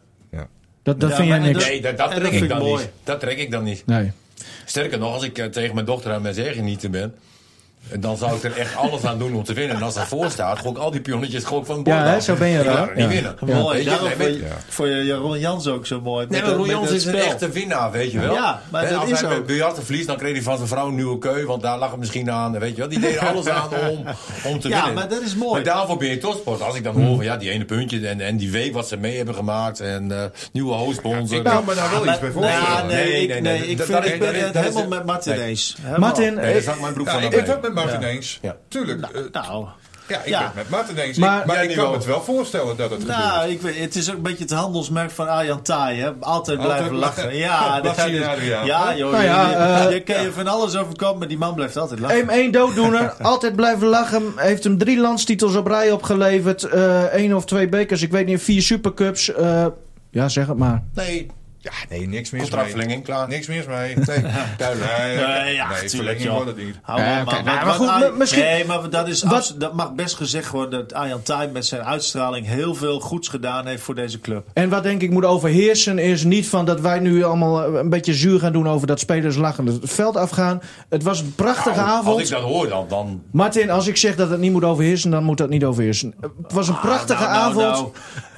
Dat Ja, vind jij maar niks. nee, dat En trek dat ik vind dan ik niet. mooi. Dat trek ik dan niet. Nee. Sterker nog, als ik tegen mijn dochter aan mijn zeggen niet ben, dan zou ik er echt alles aan doen om te winnen. En als daarvoor staat, gooi ik al die pionnetjes gewoon van het bord Ja, hè, af. zo ben je Ik wel. laat er niet Ja. winnen. Mooi, Weet je, daarom nee, vond je Jeroen Jans ook zo mooi. Nee, maar Roel Jans is een echte winnaar, weet je wel. Ja, maar dat als is hij met ook. biljarten verliest, dan kreeg hij van zijn vrouw een nieuwe keu. Want daar lag het misschien aan, weet je wel. Die deden alles aan om te Ja, winnen. maar dat is mooi. Maar daarvoor ben je topsport. Als ik dan hoor van die ene puntje en die week wat ze mee hebben gemaakt. En nieuwe hoofdsponsor. Ik kan me daar wel iets bij voorstellen. Nee, Ik dat- vind dat- ik ben het dat is- helemaal met Martin eens. Martin, Nee, daar zat mijn broek van Ik naar ben het ook beneden. met Martin eens. Ja. Tuurlijk. Nou, Ja, ik Ja. ben het met Martin eens. Maar- Maar Ja, ik die kan wel. me het wel voorstellen dat het gebeurt. nou ik weet, het is ook een beetje het handelsmerk van Arjan Taai. Hè? Altijd blijven lachen. lachen. Ja, Wat dat zie je, Adriaan? Ja, joh. Nou ja, je kan je van alles overkomen, maar die man blijft altijd lachen. M1 dooddoener, altijd blijven lachen. Heeft hem 3 landstitels op rij opgeleverd. 1 of 2 bekers, ik weet niet, 4 supercups. Ja, zeg het maar. Nee, niks mis mee. Contractverlenging, klaar. Niks mis mee. Nee, duidelijk. Nee, ja, nee, tuurlijk, verlenging joh. wordt het niet. Hou Ja, op, oké, man. nou, Wat- maar goed, wat Arjan- misschien- Nee, maar dat, is Wat- dat mag best gezegd worden dat Arjan Taai met zijn uitstraling heel veel goeds gedaan heeft voor deze club. En wat denk ik moet overheersen is niet van dat wij nu allemaal een beetje zuur gaan doen over dat spelers lachen het veld afgaan. Het was een prachtige avond. Als ik dat hoor dan Martin, als ik zeg dat het niet moet overheersen, dan moet dat niet overheersen. Het was een prachtige avond.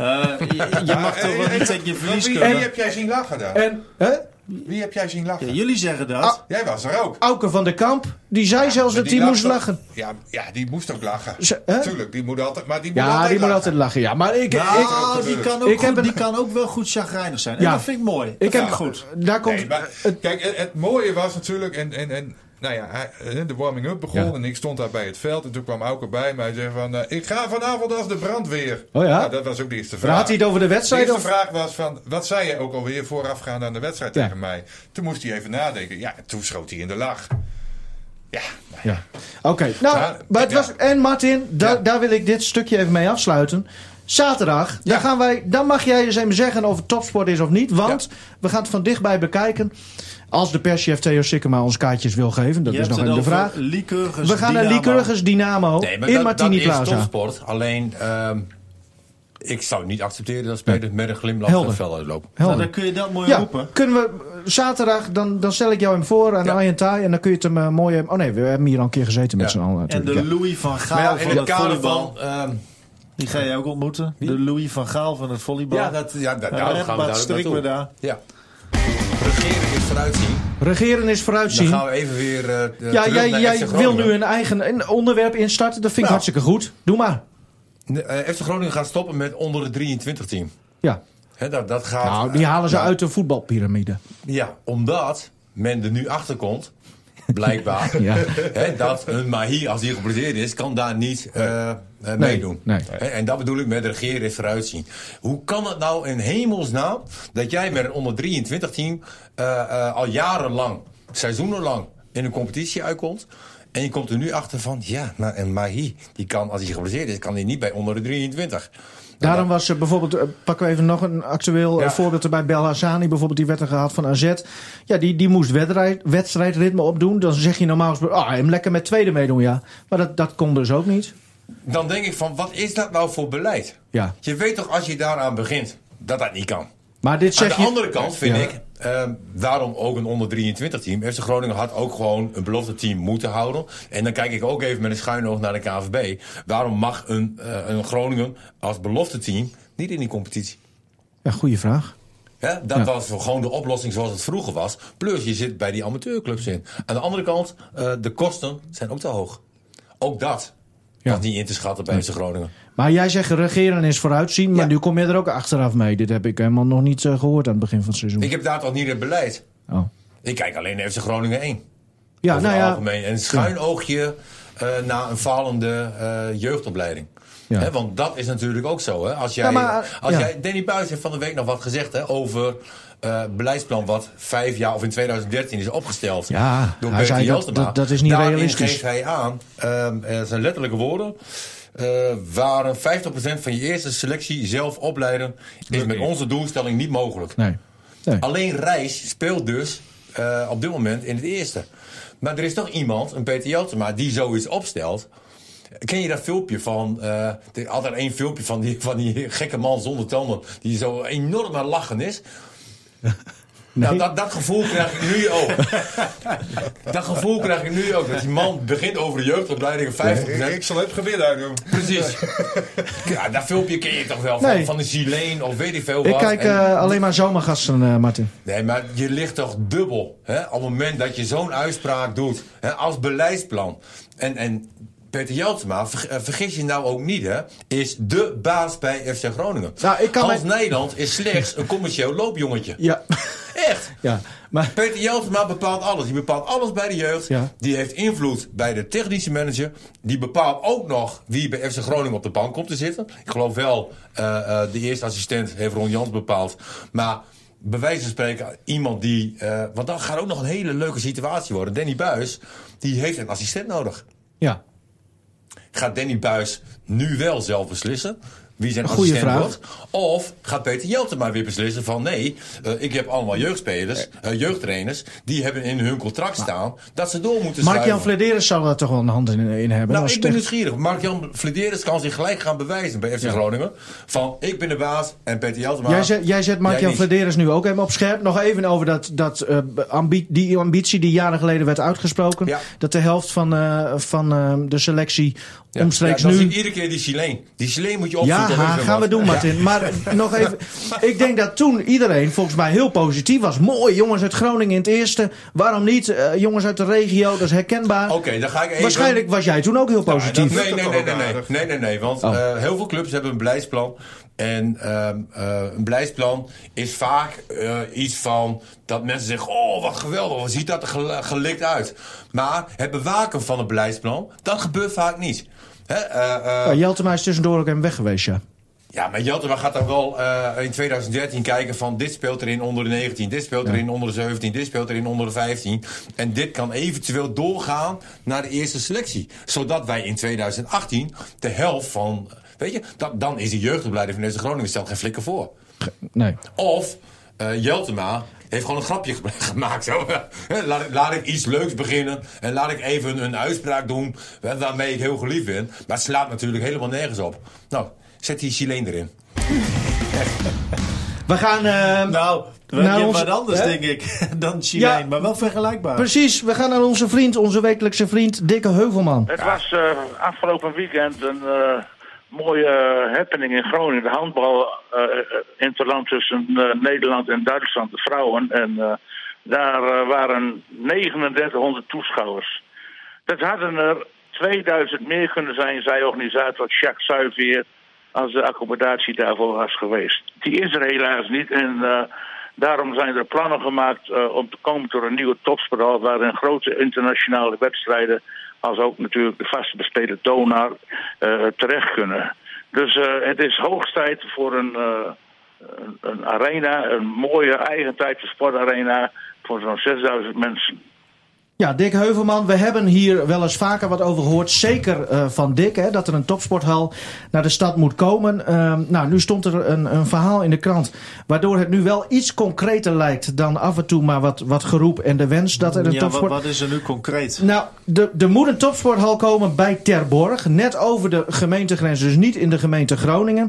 Je mag toch wel niet tegen je verlies Wie kunnen. heb jij zien lachen daar? En Wie heb jij zien lachen? Ja, jullie zeggen dat. Ah. Jij was er ook. Auke van der Kamp, die zei zelfs dat Die hij moest lacht lachen. ook. Ja, die moest ook lachen. Hè? Tuurlijk, die moet altijd. Maar die moet Ja, altijd die moet lachen. altijd lachen. Ja, maar ik Die heb een- kan ook wel goed chagrijnig zijn. En Ja. dat vind ik mooi. ik Dat heb vind ik goed. Daar komt Nee, maar, kijk, het mooie was natuurlijk. En nou ja, de warming-up begon. Ja. En ik stond daar bij het veld. En toen kwam Auke bij mij en zei van... ik ga vanavond als de brandweer. Oh ja? Nou, dat was ook de eerste Maar vraag. had hij het over de De wedstrijd? eerste Of? vraag was van... Wat zei je ook alweer voorafgaand aan de wedstrijd Ja. tegen mij? Toen moest hij even nadenken. Ja, toen schoot hij in de lach. Ja, Ja. Oké, nou, Ja, maar het ja. was, en Martin, daar wil ik dit stukje even mee afsluiten. Zaterdag, dan mag jij eens even zeggen of het topsport is of niet. Want we gaan het van dichtbij bekijken. Als de perschef Theo Sikkema ons kaartjes wil geven. Dat is nog even de vraag. We gaan naar Lycurgus Dynamo in Martini Plaza. Dat is topsport. Alleen, ik zou niet accepteren dat spelers met een glimlach het veld uitlopen. Nou, dan kun je dat mooi roepen. Kunnen we zaterdag, dan stel ik jou hem voor aan Arjen Taai. En dan kun je het hem mooi... Oh nee, we hebben hier al een keer gezeten met z'n allen. En de Louis van Gaal van het volleybal. Die ga je ook ontmoeten. Wie? De Louis van Gaal van het volleybal. Daar gaan we naartoe. Ja. Regeren is vooruitzien. Regeren is vooruitzien. Dan gaan we even weer jij wil nu een eigen onderwerp instarten. Dat vind ik hartstikke goed. Doe maar. FC Groningen gaat stoppen met onder de 23 team. Ja. Dat gaat, die halen ze uit de voetbalpyramide. Ja, omdat men er nu achter komt, blijkbaar, dat een Mahi, als hij geblesseerd is, kan daar niet meedoen. Nee. En dat bedoel ik met regeren is vooruitzien. Hoe kan het nou in hemelsnaam dat jij met een onder 23 team al jarenlang, seizoenenlang in een competitie uitkomt? En je komt er nu achter van, maar een Mahi, die kan, als hij geblesseerd is, kan hij niet bij onder de 23. Daarom was bijvoorbeeld, pakken we even nog een actueel voorbeeld erbij. Belhassani bijvoorbeeld, die werd er gehaald van AZ. Ja, die moest wedstrijdritme opdoen. Dan zeg je normaal gesproken, hem lekker met tweede meedoen, ja. Maar dat kon dus ook niet. Dan denk ik van, wat is dat nou voor beleid? Ja. Je weet toch als je daaraan begint, dat niet kan. Maar dit zeg aan de andere kant vind ik, daarom ook een onder 23 team. FC Groningen had ook gewoon een belofte team moeten houden. En dan kijk ik ook even met een schuin oog naar de KNVB. Waarom mag een Groningen als belofte team niet in die competitie? Ja, goede vraag. Dat was gewoon de oplossing zoals het vroeger was. Plus je zit bij die amateurclubs in. Aan de andere kant, de kosten zijn ook te hoog. Ook dat was niet in te schatten bij FC Groningen. Maar jij zegt regeren is vooruitzien, maar nu kom je er ook achteraf mee. Dit heb ik helemaal nog niet gehoord aan het begin van het seizoen. Ik heb daar toch niet het beleid. Oh. Ik kijk alleen naar FC Groningen 1. Ja, over het algemeen. En een schuin oogje naar een falende jeugdopleiding. Ja. Want dat is natuurlijk ook zo. Hè? Als jij Danny Buijs heeft van de week nog wat gezegd over beleidsplan wat 5 jaar of in 2013 is opgesteld door Peter Jeltema. Dat is niet realistisch. Daarin geeft hij aan, zijn letterlijke woorden, waar 50% van je eerste selectie zelf opleiden is met onze doelstelling niet mogelijk. Nee. Alleen Reis speelt dus op dit moment in het eerste. Maar er is toch iemand, een Peter Jeltema, die zoiets opstelt. Ken je dat filmpje van... er is altijd één filmpje van die gekke man zonder tanden, die zo enorm aan lachen is. Nee. Nou, dat gevoel krijg ik nu ook. Dat gevoel krijg ik nu ook. Dat die man begint over de jeugdopleiding 50%. Ik zal het geweer uitdoen. Precies. Dat filmpje ken je toch wel van de Zileen of weet ik veel wat. Ik kijk alleen maar zomergasten, Martin. Nee, maar je ligt toch dubbel. Hè, op het moment dat je zo'n uitspraak doet. Hè, als beleidsplan. En Peter Jeltema, vergis je nou ook niet, is de baas bij FC Groningen. Hans Nijland is slechts een commercieel loopjongetje. Ja. Echt. Ja, maar Peter Jeltema bepaalt alles. Die bepaalt alles bij de jeugd. Ja. Die heeft invloed bij de technische manager. Die bepaalt ook nog wie bij FC Groningen op de bank komt te zitten. Ik geloof wel, de eerste assistent heeft Ron Jans bepaald. Maar bij wijze van spreken, iemand die... want dat gaat ook nog een hele leuke situatie worden. Danny Buijs, die heeft een assistent nodig. Ja. Gaat Danny Buijs nu wel zelf beslissen wie zijn assistent wordt? Of gaat Peter Jeltema weer beslissen van nee, ik heb allemaal jeugdspelers, jeugdtrainers, die hebben in hun contract staan dat ze door moeten schrijven. Mark-Jan Vladeres zou daar toch wel een hand in hebben? Nou, ik ben nieuwsgierig. Mark-Jan Vladeres kan zich gelijk gaan bewijzen bij FC Groningen. Van ik ben de baas en Peter Jeltema. Jij zet Mark-Jan Vladeres nu ook even op scherp. Nog even over die ambitie die jaren geleden werd uitgesproken. Ja. Dat de helft van de selectie omstreeks dan nu... zie ik iedere keer die Chileen. Die Chileen moet je opzoeken. Ja, gaan we doen, Martin. Ja. Maar nog even... Ik denk dat toen iedereen volgens mij heel positief was. Mooi, jongens uit Groningen in het eerste. Waarom niet? Jongens uit de regio, dat is herkenbaar. Oké, dan ga ik even... Waarschijnlijk was jij toen ook heel positief. Nee. Want heel veel clubs hebben een beleidsplan. En een beleidsplan is vaak iets van dat mensen zeggen, oh wat geweldig, wat ziet dat er gelikt uit. Maar het bewaken van een beleidsplan, dat gebeurt vaak niet. Jeltema is tussendoor ook even weg geweest, ja. Ja, maar Jeltema gaat dan wel in 2013 kijken van dit speelt erin onder de 19, dit speelt erin onder de 17, dit speelt erin onder de 15. En dit kan eventueel doorgaan naar de eerste selectie. Zodat wij in 2018 de helft van Weet je, dan is die jeugdopleiding van deze Groningen stelt geen flikker voor. Nee. Of Jeltema heeft gewoon een grapje gemaakt. Zo. Laat ik iets leuks beginnen en laat ik even een uitspraak doen waarmee ik heel geliefd ben. Maar het slaat natuurlijk helemaal nergens op. Nou, zet die Chileen erin. We gaan... wat anders, denk ik, dan Chileen, maar wel vergelijkbaar. Precies, we gaan naar onze wekelijkse vriend Dikke Heuvelman. Het was afgelopen weekend een mooie happening in Groningen. De handbal interland tussen Nederland en Duitsland, de vrouwen. En daar waren 3900 toeschouwers. Dat hadden er 2000 meer kunnen zijn, zei organisator Jacques Suivier, als de accommodatie daarvoor was geweest. Die is er helaas niet en daarom zijn er plannen gemaakt om te komen tot een nieuwe topsporthal waarin grote internationale wedstrijden, als ook natuurlijk de vaste besteden Donar, terecht kunnen. Dus het is hoogst tijd voor een arena, een mooie eigentijdse sportarena voor zo'n 6000 mensen. Ja, Dick Heuvelman, we hebben hier wel eens vaker wat over gehoord. Zeker van Dick, hè, dat er een topsporthal naar de stad moet komen. Nu stond er een verhaal in de krant, waardoor het nu wel iets concreter lijkt dan af en toe maar wat geroep en de wens dat er een topsport... Wat is er nu concreet? Nou, er moet een topsporthal komen bij Terborg, net over de gemeentegrens, dus niet in de gemeente Groningen.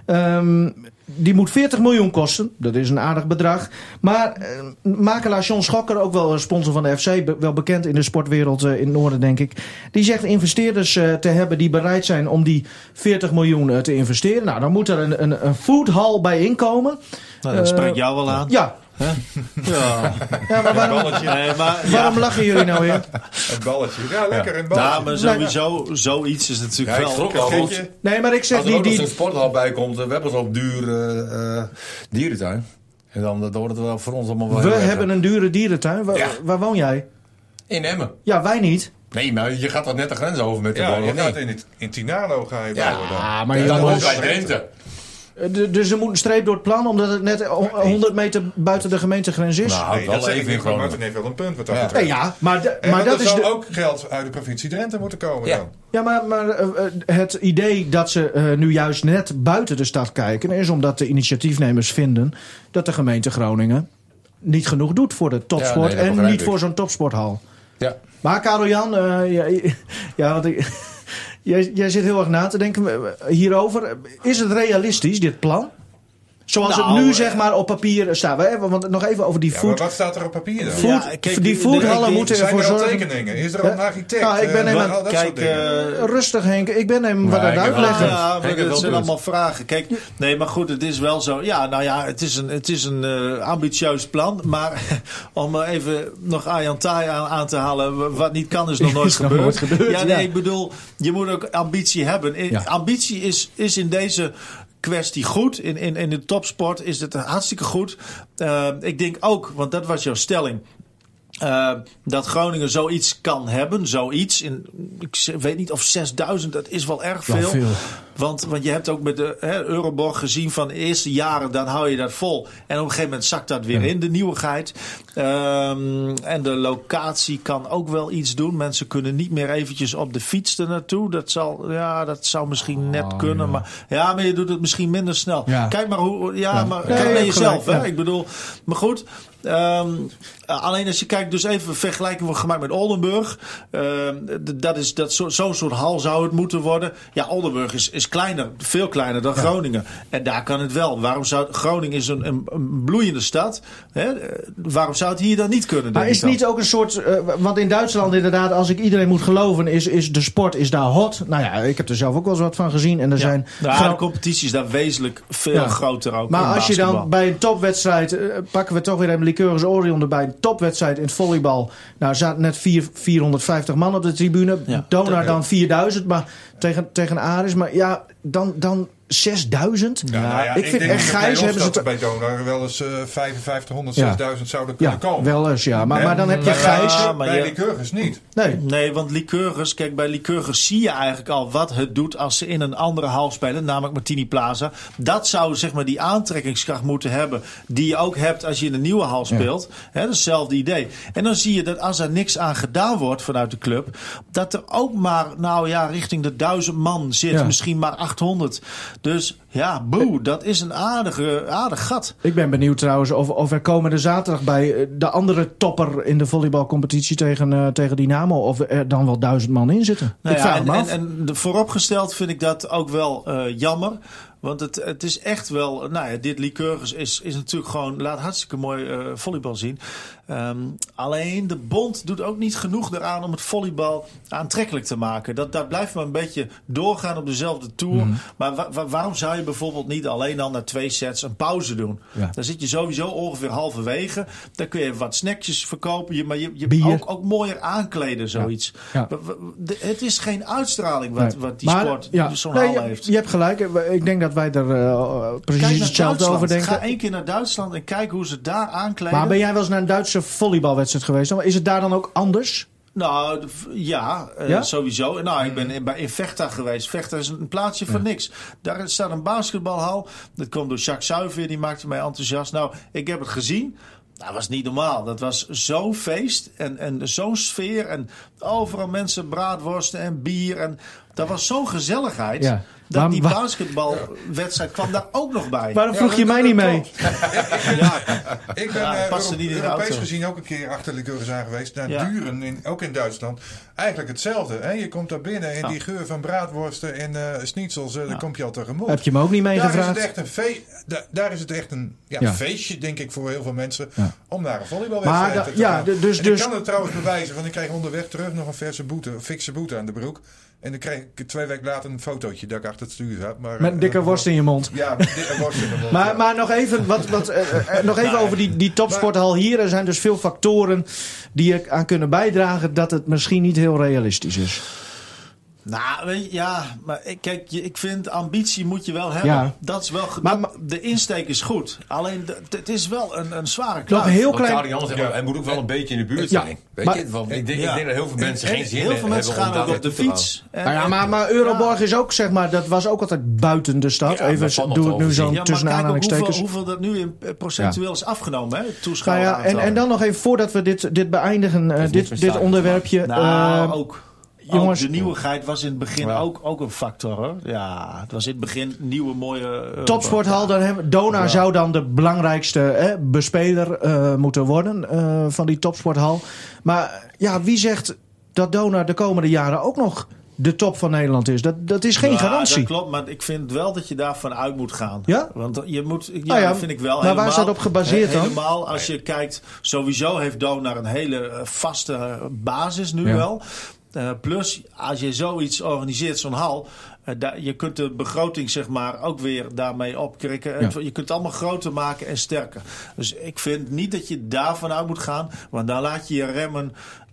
Die moet 40 miljoen kosten. Dat is een aardig bedrag. Maar makelaar John Schokker, ook wel sponsor van de FC, wel bekend in de sportwereld in het noorden, denk ik. Die zegt investeerders te hebben die bereid zijn om die 40 miljoen te investeren. Nou, dan moet er een foodhal bij inkomen. Nou, dat spreekt jou wel aan. Ja. Huh? Ja, maar waarom lachen jullie nou weer? Het balletje. Ja, lekker een balletje. Nou, maar sowieso, zoiets is natuurlijk wel... Nee, maar ik zeg als er ook een sporthal bij komt, we hebben zo'n duur dierentuin. En dan wordt het wel voor ons allemaal wel... We hebben een dure dierentuin. Waar woon jij? In Emmen. Ja, wij niet. Nee, maar je gaat toch net de grens over met de Ja, bal, je gaat in Tinalo ga je bouwen dan. Ja, maar dan moet bij Drenthe. Dus er moet een streep door het plan, omdat het net 100 meter buiten de gemeentegrens is? Nou, dat zeg ik niet, maar Martin heeft wel een punt wat dat betreft. Nee, ja, maar dat er is zou ook geld uit de provincie Drenthe moeten komen dan. Ja, maar het idee dat ze nu juist net buiten de stad kijken, is omdat de initiatiefnemers vinden dat de gemeente Groningen niet genoeg doet voor de topsport en niet voor zo'n topsporthal. Ja. Maar Karel-Jan, want jij zit heel erg na te denken hierover. Is het realistisch, dit plan? Zoals het nu zeg maar op papier staat. Want nog even over die food... maar wat staat er op papier dan? Die foodhallen moeten ervoor zorgen... Zijn er al tekeningen? Is er al een architect? Nou, ik ben rustig Henk, ik ben hem wat aan het uitleggen. Ja, maar dat zijn allemaal vragen. Kijk, nee, maar goed, het is wel zo. Ja, nou ja, het is een ambitieus plan. Maar om even nog Arjan Taai aan te halen, wat niet kan is nog nooit gebeurd. Ja, nee, ik bedoel, je moet ook ambitie hebben. Ja. Ambitie is in deze kwestie goed. In de topsport is het hartstikke goed. Ik denk ook, want dat was jouw stelling, dat Groningen zoiets kan hebben. Zoiets. Ik weet niet of 6000, dat is wel erg veel. Want je hebt ook met de Euroborg gezien van de eerste jaren, dan hou je dat vol. En op een gegeven moment zakt dat weer in, de nieuwigheid. En de locatie kan ook wel iets doen. Mensen kunnen niet meer eventjes op de fiets er naartoe. Dat zou misschien net kunnen. Ja. Maar je doet het misschien minder snel. Ja. Kijk maar hoe... kijk naar jezelf. Hè? Ik bedoel, maar goed. Alleen als je kijkt, dus even vergelijking wordt gemaakt met Oldenburg. Zo'n soort hal zou het moeten worden. Ja, Oldenburg is kleiner, veel kleiner dan Groningen. En daar kan het wel. Groningen is een bloeiende stad. Hè? Waarom zou het hier dan niet kunnen? Maar is het niet ook een soort... want in Duitsland inderdaad, als ik iedereen moet geloven, is de sport is daar hot. Nou ja, ik heb er zelf ook wel eens wat van gezien. En er zijn de competitie is daar wezenlijk veel groter ook. Maar als je dan bij een topwedstrijd, pakken we toch weer een Lycurgus Orion erbij, een topwedstrijd in het volleybal. Nou, er zaten net 450 man op de tribune. Donar dan 4000, maar tegen Aris. Maar ja, dan 6000. Ik vind denk echt Gijs hebben ze bij Donar wel eens 5500, 6000 zouden kunnen komen. Wel eens, ja. Maar dan heb je Gijs. Bij Lycurgus niet. Nee, want Lycurgus, kijk, bij Lycurgus zie je eigenlijk al wat het doet als ze in een andere hal spelen, namelijk Martini Plaza. Dat zou zeg maar die aantrekkingskracht moeten hebben die je ook hebt als je in een nieuwe hal speelt. Dat is hetzelfde idee. En dan zie je dat als er niks aan gedaan wordt vanuit de club, dat er ook maar richting de 1000 man zit, misschien maar 800. Dus dat is een aardig gat. Ik ben benieuwd trouwens of er komende zaterdag bij de andere topper in de volleybalcompetitie tegen Dynamo, of er dan wel 1000 man in zitten. Ik vraag me af. En vooropgesteld vind ik dat ook wel jammer. Want het is echt wel... dit Lycurgus is natuurlijk gewoon... Laat hartstikke mooi volleybal zien. Alleen de bond doet ook niet genoeg eraan om het volleybal aantrekkelijk te maken. Dat blijft maar een beetje doorgaan op dezelfde tour. Maar waarom zou je bijvoorbeeld niet alleen al na 2 sets een pauze doen? Ja. Dan zit je sowieso ongeveer halverwege. Dan kun je wat snackjes verkopen. Maar je ook mooier aankleden, zoiets. Ja. Het is geen uitstraling wat die sport zo'n hal heeft. Je hebt gelijk. Ik denk dat wij er precies hetzelfde over denken. Ga 1 keer naar Duitsland en kijk hoe ze daar aankleden. Maar ben jij wel eens naar een Duitse volleybalwedstrijd geweest? Is het daar dan ook anders? Nou, sowieso. Ik ben in Vechta geweest. Vechta is een plaatsje voor niks. Daar staat een basketbalhal. Dat komt door Jacques Zuiver, die maakte mij enthousiast. Nou, ik heb het gezien. Dat was niet normaal. Dat was zo'n feest en zo'n sfeer. En overal mensen braadworsten en bier. En dat was zo'n gezelligheid. Ja. Die basketbalwedstrijd kwam daar ook nog bij. Waarom vroeg je mij niet mee? Ik ben Europees gezien ook een keer achter Lycurgus aan geweest. Naar Duren, ook in Duitsland. Eigenlijk hetzelfde. Hè? Je komt daar binnen en die geur van braadworsten en schnitzels, daar kom je al tegemoet. Heb je me ook niet meegevraagd? Daar is het echt een feestje, denk ik, voor heel veel mensen. Om naar een volleybalwedstrijd te gaan. Ik kan het trouwens bewijzen, want ik kreeg onderweg terug nog een fikse boete aan de broek. En dan kreeg ik 2 weken later een fotootje dat ik achter het stuur zat. Maar, met dikke worst in je mond. Ja, met dikke worst in de mond. Maar nog even, nog even over die topsporthal hier. Er zijn dus veel factoren die er aan kunnen bijdragen dat het misschien niet heel realistisch is. Nou, maar kijk, ik vind ambitie moet je wel hebben. Ja. Dat is wel de insteek is goed. Alleen het is wel een zware klap. Nog heel klein. Hij moet ook wel een beetje in de buurt zijn. Weet je? Want ik denk dat heel veel mensen geen zin hebben. Heel veel mensen gaan ook op de fiets. Maar Euroborg is ook, zeg maar, dat was ook altijd buiten de stad. Even doe ik nu zo'n tussen aanhalingstekens. Hoeveel dat nu in procentueel is afgenomen, hè? Toeschouweraantal. En dan nog even voordat we dit beëindigen, dit onderwerpje. Ook. Jongens, de nieuwigheid was in het begin ook een factor. Hoor. Ja, het was in het begin nieuwe mooie... Topsporthal, Donar zou dan de belangrijkste bespeler moeten worden van die topsporthal. Maar wie zegt dat Donar de komende jaren ook nog de top van Nederland is? Dat is geen garantie. Dat klopt, maar ik vind wel dat je daarvan uit moet gaan. Ja? Want je moet... dat vind ik wel. Maar helemaal, waar is dat op gebaseerd dan? Helemaal als je kijkt... Sowieso heeft Donar een hele vaste basis nu wel. Plus, als je zoiets organiseert, zo'n hal... je kunt de begroting zeg maar ook weer daarmee opkrikken. Ja. Je kunt het allemaal groter maken en sterker. Dus ik vind niet dat je daarvan uit moet gaan. Want dan laat je je remmen...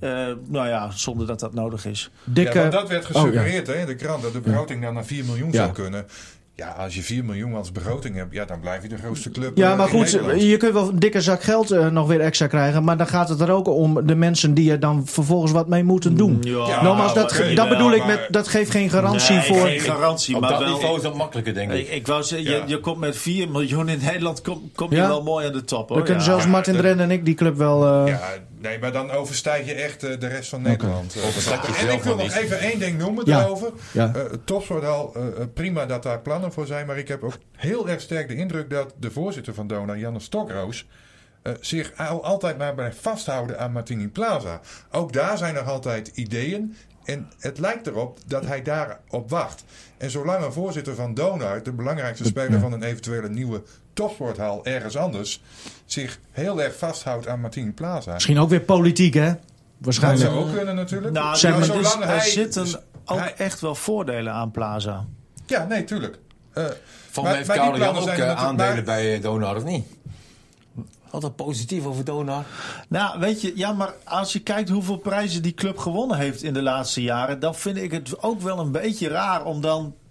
zonder dat dat nodig is. Want dat werd gesuggereerd in de krant... dat de begroting dan naar 4 miljoen zou kunnen... Ja, als je 4 miljoen als begroting hebt, dan blijf je de grootste club. Ja, maar goed, je kunt wel een dikke zak geld nog weer extra krijgen. Maar dan gaat het er ook om de mensen die er dan vervolgens wat mee moeten doen. Nogmaals, dat bedoel ik met, dat geeft geen garantie voor. Geen garantie, maar op dat niveau is dat makkelijker, denk ik. Ik wou zeggen, je komt met 4 miljoen in Nederland, kom je wel mooi aan de top. Hoor. Dan kunnen zelfs Martin Dren en ik die club wel... Nee, maar dan overstijg je echt de rest van Nederland. En ik wil nog even 1 ding noemen daarover. Topsporthal, prima dat daar plannen voor zijn. Maar ik heb ook heel erg sterk de indruk dat de voorzitter van Donar, Janne Stokroos... zich altijd maar blijft vasthouden aan Martini Plaza. Ook daar zijn nog altijd ideeën. En het lijkt erop dat hij daarop wacht. En zolang een voorzitter van Donar, de belangrijkste speler van een eventuele nieuwe topsporthal ergens anders, zich heel erg vasthoudt aan Martini Plaza. Misschien ook weer politiek, hè? Waarschijnlijk. Dat zou ook kunnen natuurlijk. Er zitten ook echt wel voordelen aan Plaza. Ja, nee, tuurlijk. Van mij heeft Karel-Jan ook aandelen bij Donar, of niet? Altijd positief over Donar. Nou, weet je, maar als je kijkt hoeveel prijzen die club gewonnen heeft in de laatste jaren, dan vind ik het ook wel een beetje raar om dan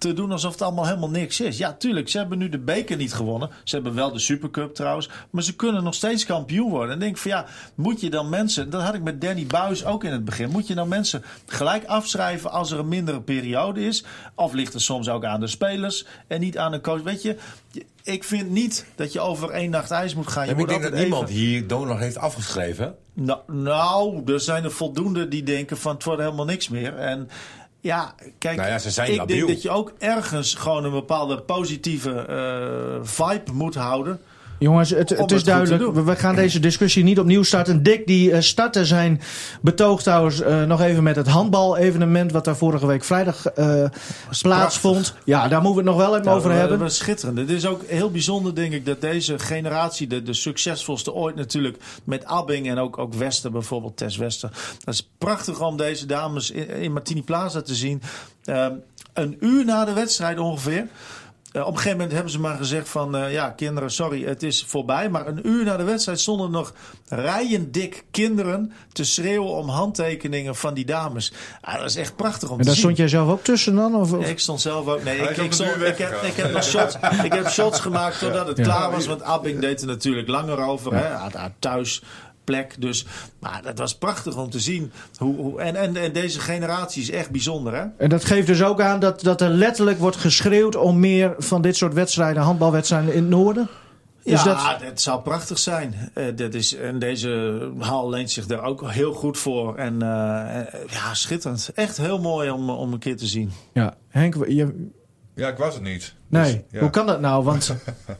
te doen alsof het allemaal helemaal niks is. Ja, tuurlijk, ze hebben nu de beker niet gewonnen. Ze hebben wel de Supercup trouwens. Maar ze kunnen nog steeds kampioen worden. En denk van ja, moet je dan mensen... Dat had ik met Danny Buijs ook in het begin. Moet je dan mensen gelijk afschrijven als er een mindere periode is? Of ligt het soms ook aan de spelers en niet aan de coach? Weet je, ik vind niet dat je over 1 nacht ijs moet gaan. Ik denk dat niemand hier Donor heeft afgeschreven. Nou, er zijn er voldoende die denken van het wordt helemaal niks meer. En ja, kijk, ze zijn ik labiel. denk dat je ook ergens gewoon een bepaalde positieve vibe moet houden. Jongens, het is duidelijk. We gaan deze discussie niet opnieuw starten. Dick die startte zijn betoog trouwens nog even met het handbal-evenement... wat daar vorige week vrijdag plaatsvond. Ja, daar moeten we het nog wel even over hebben. Dat was schitterend. Het is ook heel bijzonder, denk ik, dat deze generatie... de succesvolste ooit natuurlijk met Abbing en ook Wester bijvoorbeeld, Tess Wester. Dat is prachtig om deze dames in Martini Plaza te zien. 1 uur na de wedstrijd ongeveer... op een gegeven moment hebben ze maar gezegd van... kinderen, sorry, het is voorbij. Maar 1 uur na de wedstrijd stonden nog rijen dik kinderen... te schreeuwen om handtekeningen van die dames. Dat is echt prachtig om te zien. En daar stond jij zelf ook tussen dan? Of? Ik stond zelf ook... Nee, ik heb nog shots, ik heb shots gemaakt totdat het klaar was. Want Abbing deed er natuurlijk langer over. Hè, haar thuis... plek. Dus, maar dat was prachtig om te zien. En deze generatie is echt bijzonder, hè? En dat geeft dus ook aan dat er letterlijk wordt geschreeuwd om meer van dit soort wedstrijden, handbalwedstrijden in het noorden? Ja, dat zou prachtig zijn. En deze hal leent zich daar ook heel goed voor. En schitterend. Echt heel mooi om een keer te zien. Ja, Henk, Ja, ik was het niet. Nee, dus, ja. Hoe kan dat nou? Want...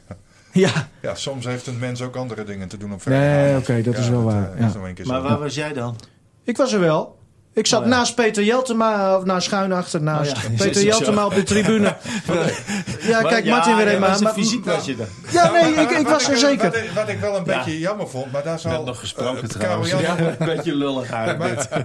Ja, soms heeft een mens ook andere dingen te doen op vrijdag. Nee, oké, dat is wel waar. Maar waar was jij dan? Ik was er wel. Ik zat naast Peter Jeltema, of schuin achter naast Peter Jeltema op de tribune. Kijk, Martin weer even aan. Fysiek was je dan. Ja, nee, ik was er zeker. Wat ik wel een beetje jammer vond, maar daar zal... nog gesproken trouwens. Een beetje lullig uit.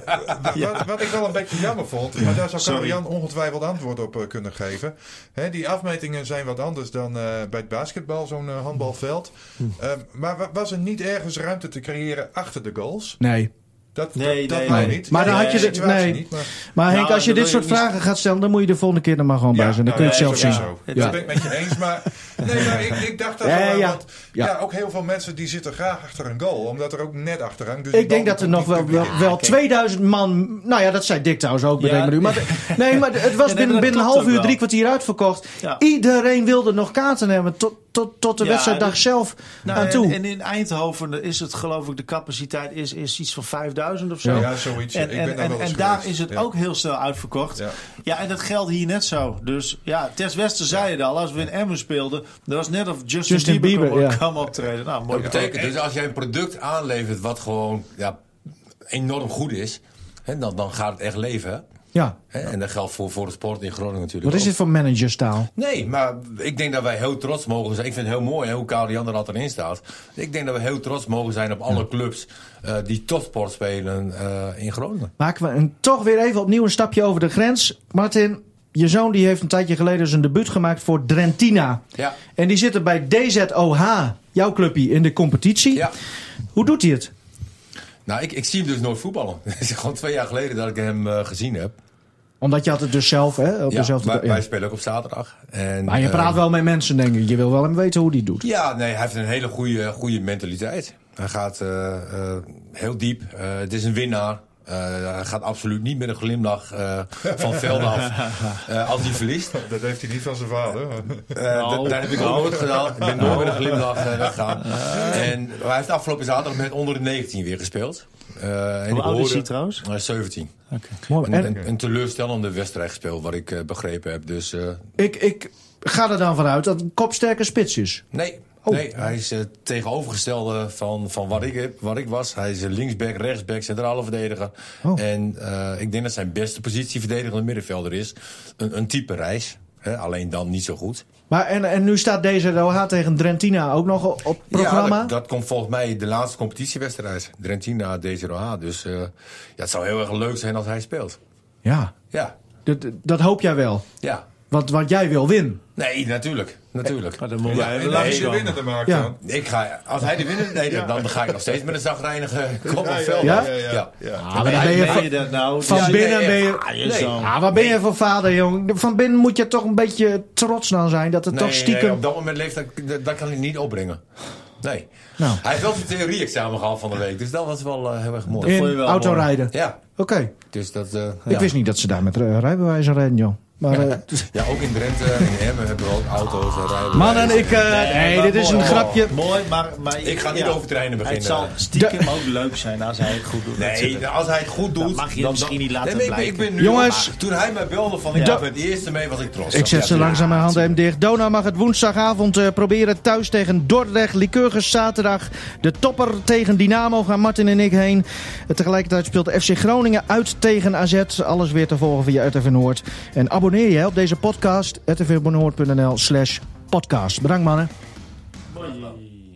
Wat ik wel een beetje jammer vond, maar daar zou Karel-Jan ongetwijfeld antwoord op kunnen geven. Die afmetingen zijn wat anders dan bij het basketbal, zo'n handbalveld. Maar was er niet ergens ruimte te creëren achter de goals? Nee. Dat niet. Maar dan had je niet. Maar Henk, als je dit soort vragen gaat stellen, dan moet je de volgende keer er maar gewoon bij zijn. Dan kun je het zelf zien. Dat ben ik met je eens. Maar ik dacht dat want ook heel veel mensen die zitten graag achter een goal, omdat er ook net achter hangt. Dus ik denk dat er nog wel 2000 man. Nou ja, dat zei Dick trouwens ook. Maar het was binnen een half uur 3 kwartier uitverkocht. Ja. Iedereen wilde nog kaarten hebben tot de wedstrijddag zelf aan toe. En in Eindhoven is het, geloof ik, de capaciteit is iets van 5000 of zo. Ja, zoiets. En daar is het ook heel snel uitverkocht. Ja, en dat geldt hier net zo. Dus ja, Tess Wester zei het al. Als we in Emmen speelden, dat was net of Justin Bieber kwam optreden. Nou, mooi. Dat betekent dus als jij een product aanlevert wat gewoon enorm goed is, dan gaat het echt leven, hè? Ja. En dat geldt voor de sport in Groningen natuurlijk. Wat is dit voor managerstaal? Nee, maar ik denk dat wij heel trots mogen zijn. Ik vind het heel mooi hoe Karel-Jan er altijd in staat. Ik denk dat we heel trots mogen zijn op alle clubs die topsport spelen in Groningen. Maken we toch weer even opnieuw een stapje over de grens. Martin, je zoon die heeft een tijdje geleden zijn debuut gemaakt voor Drentina. Ja. En die zit er bij DZOH, jouw clubje, in de competitie. Ja. Hoe doet hij het? Nou, ik zie hem dus nooit voetballen. Het is gewoon 2 jaar geleden dat ik hem gezien heb. Omdat je had het dus zelf, hè? Wij spelen ook op zaterdag. En, maar je praat wel met mensen, denk ik. Je wil wel hem weten hoe die doet. Ja, nee, hij heeft een hele goede mentaliteit. Hij gaat heel diep. Het is een winnaar. Hij gaat absoluut niet met een glimlach van het veld af als hij verliest. Dat heeft hij niet van zijn vader. Dat heb ik ook nooit gedaan. Ik ben nooit met een glimlach weggegaan. En hij heeft afgelopen zaterdag met onder de 19 weer gespeeld. Hoe oud is hij trouwens? 17. Okay. Een teleurstellende wedstrijd gespeeld, wat ik begrepen heb. Dus, ik ga er dan vanuit dat een kopsterke spits is. Nee, hij is tegenovergestelde van wat ik was. Hij is linksback, rechtsback, centrale verdediger. En ik denk dat zijn beste positie verdedigende middenvelder is. Een type Reis. Alleen dan niet zo goed. Maar en nu staat DZOH tegen Drentina ook nog op programma? Ja, dat komt volgens mij de laatste competitiewedstrijd. Drentina, DZOH. Dus het zou heel erg leuk zijn als hij speelt. Ja. Dat hoop jij wel? Ja. Want jij wil winnen. Nee, natuurlijk. Maar dan moeten wij even langs de winnende maakt Ja. dan. Als hij de winnaar... dan ga ik nog steeds met een zagrijnige kop op het veld. Ja? Ja. Maar dan ben je meen je dat nou? van binnen ben je... Nee. Wat ben je voor vader, jong? Van binnen moet je toch een beetje trots aan zijn. Dat het toch stiekem... Nee, op dat moment leeft dat kan hij niet opbrengen. Nee. Nou. Hij heeft wel zijn theorie-examen gehad van de week. Dus dat was wel heel erg mooi. vond je In wel autorijden. Ja. Oké. Dus dat... Ik wist niet dat ze daar met rijbewijzen rijden, joh. Maar, Ja, ook in Drenthe en in Emmen hebben we ook auto's en rijden. mannen, dit is een grapje. Mooi, maar Ik ga niet over treinen beginnen. Het zal stiekem ook leuk zijn als hij het goed doet. Nee, als hij het goed doet... Dan mag je misschien niet laten blijken. Ik ben nu Jongens. toen hij mij belde van ik ben het eerste mee, was ik trots. Ik zet ze langzamerhand even dicht. Dona mag het woensdagavond proberen thuis tegen Dordrecht. Lycurgus zaterdag. De topper tegen Dynamo gaan Martin en ik heen. Tegelijkertijd speelt de FC Groningen uit tegen AZ. Alles weer te volgen via RTV Noord. En abonneer je op deze podcast. rtvnoord.nl/podcast. Bedankt mannen.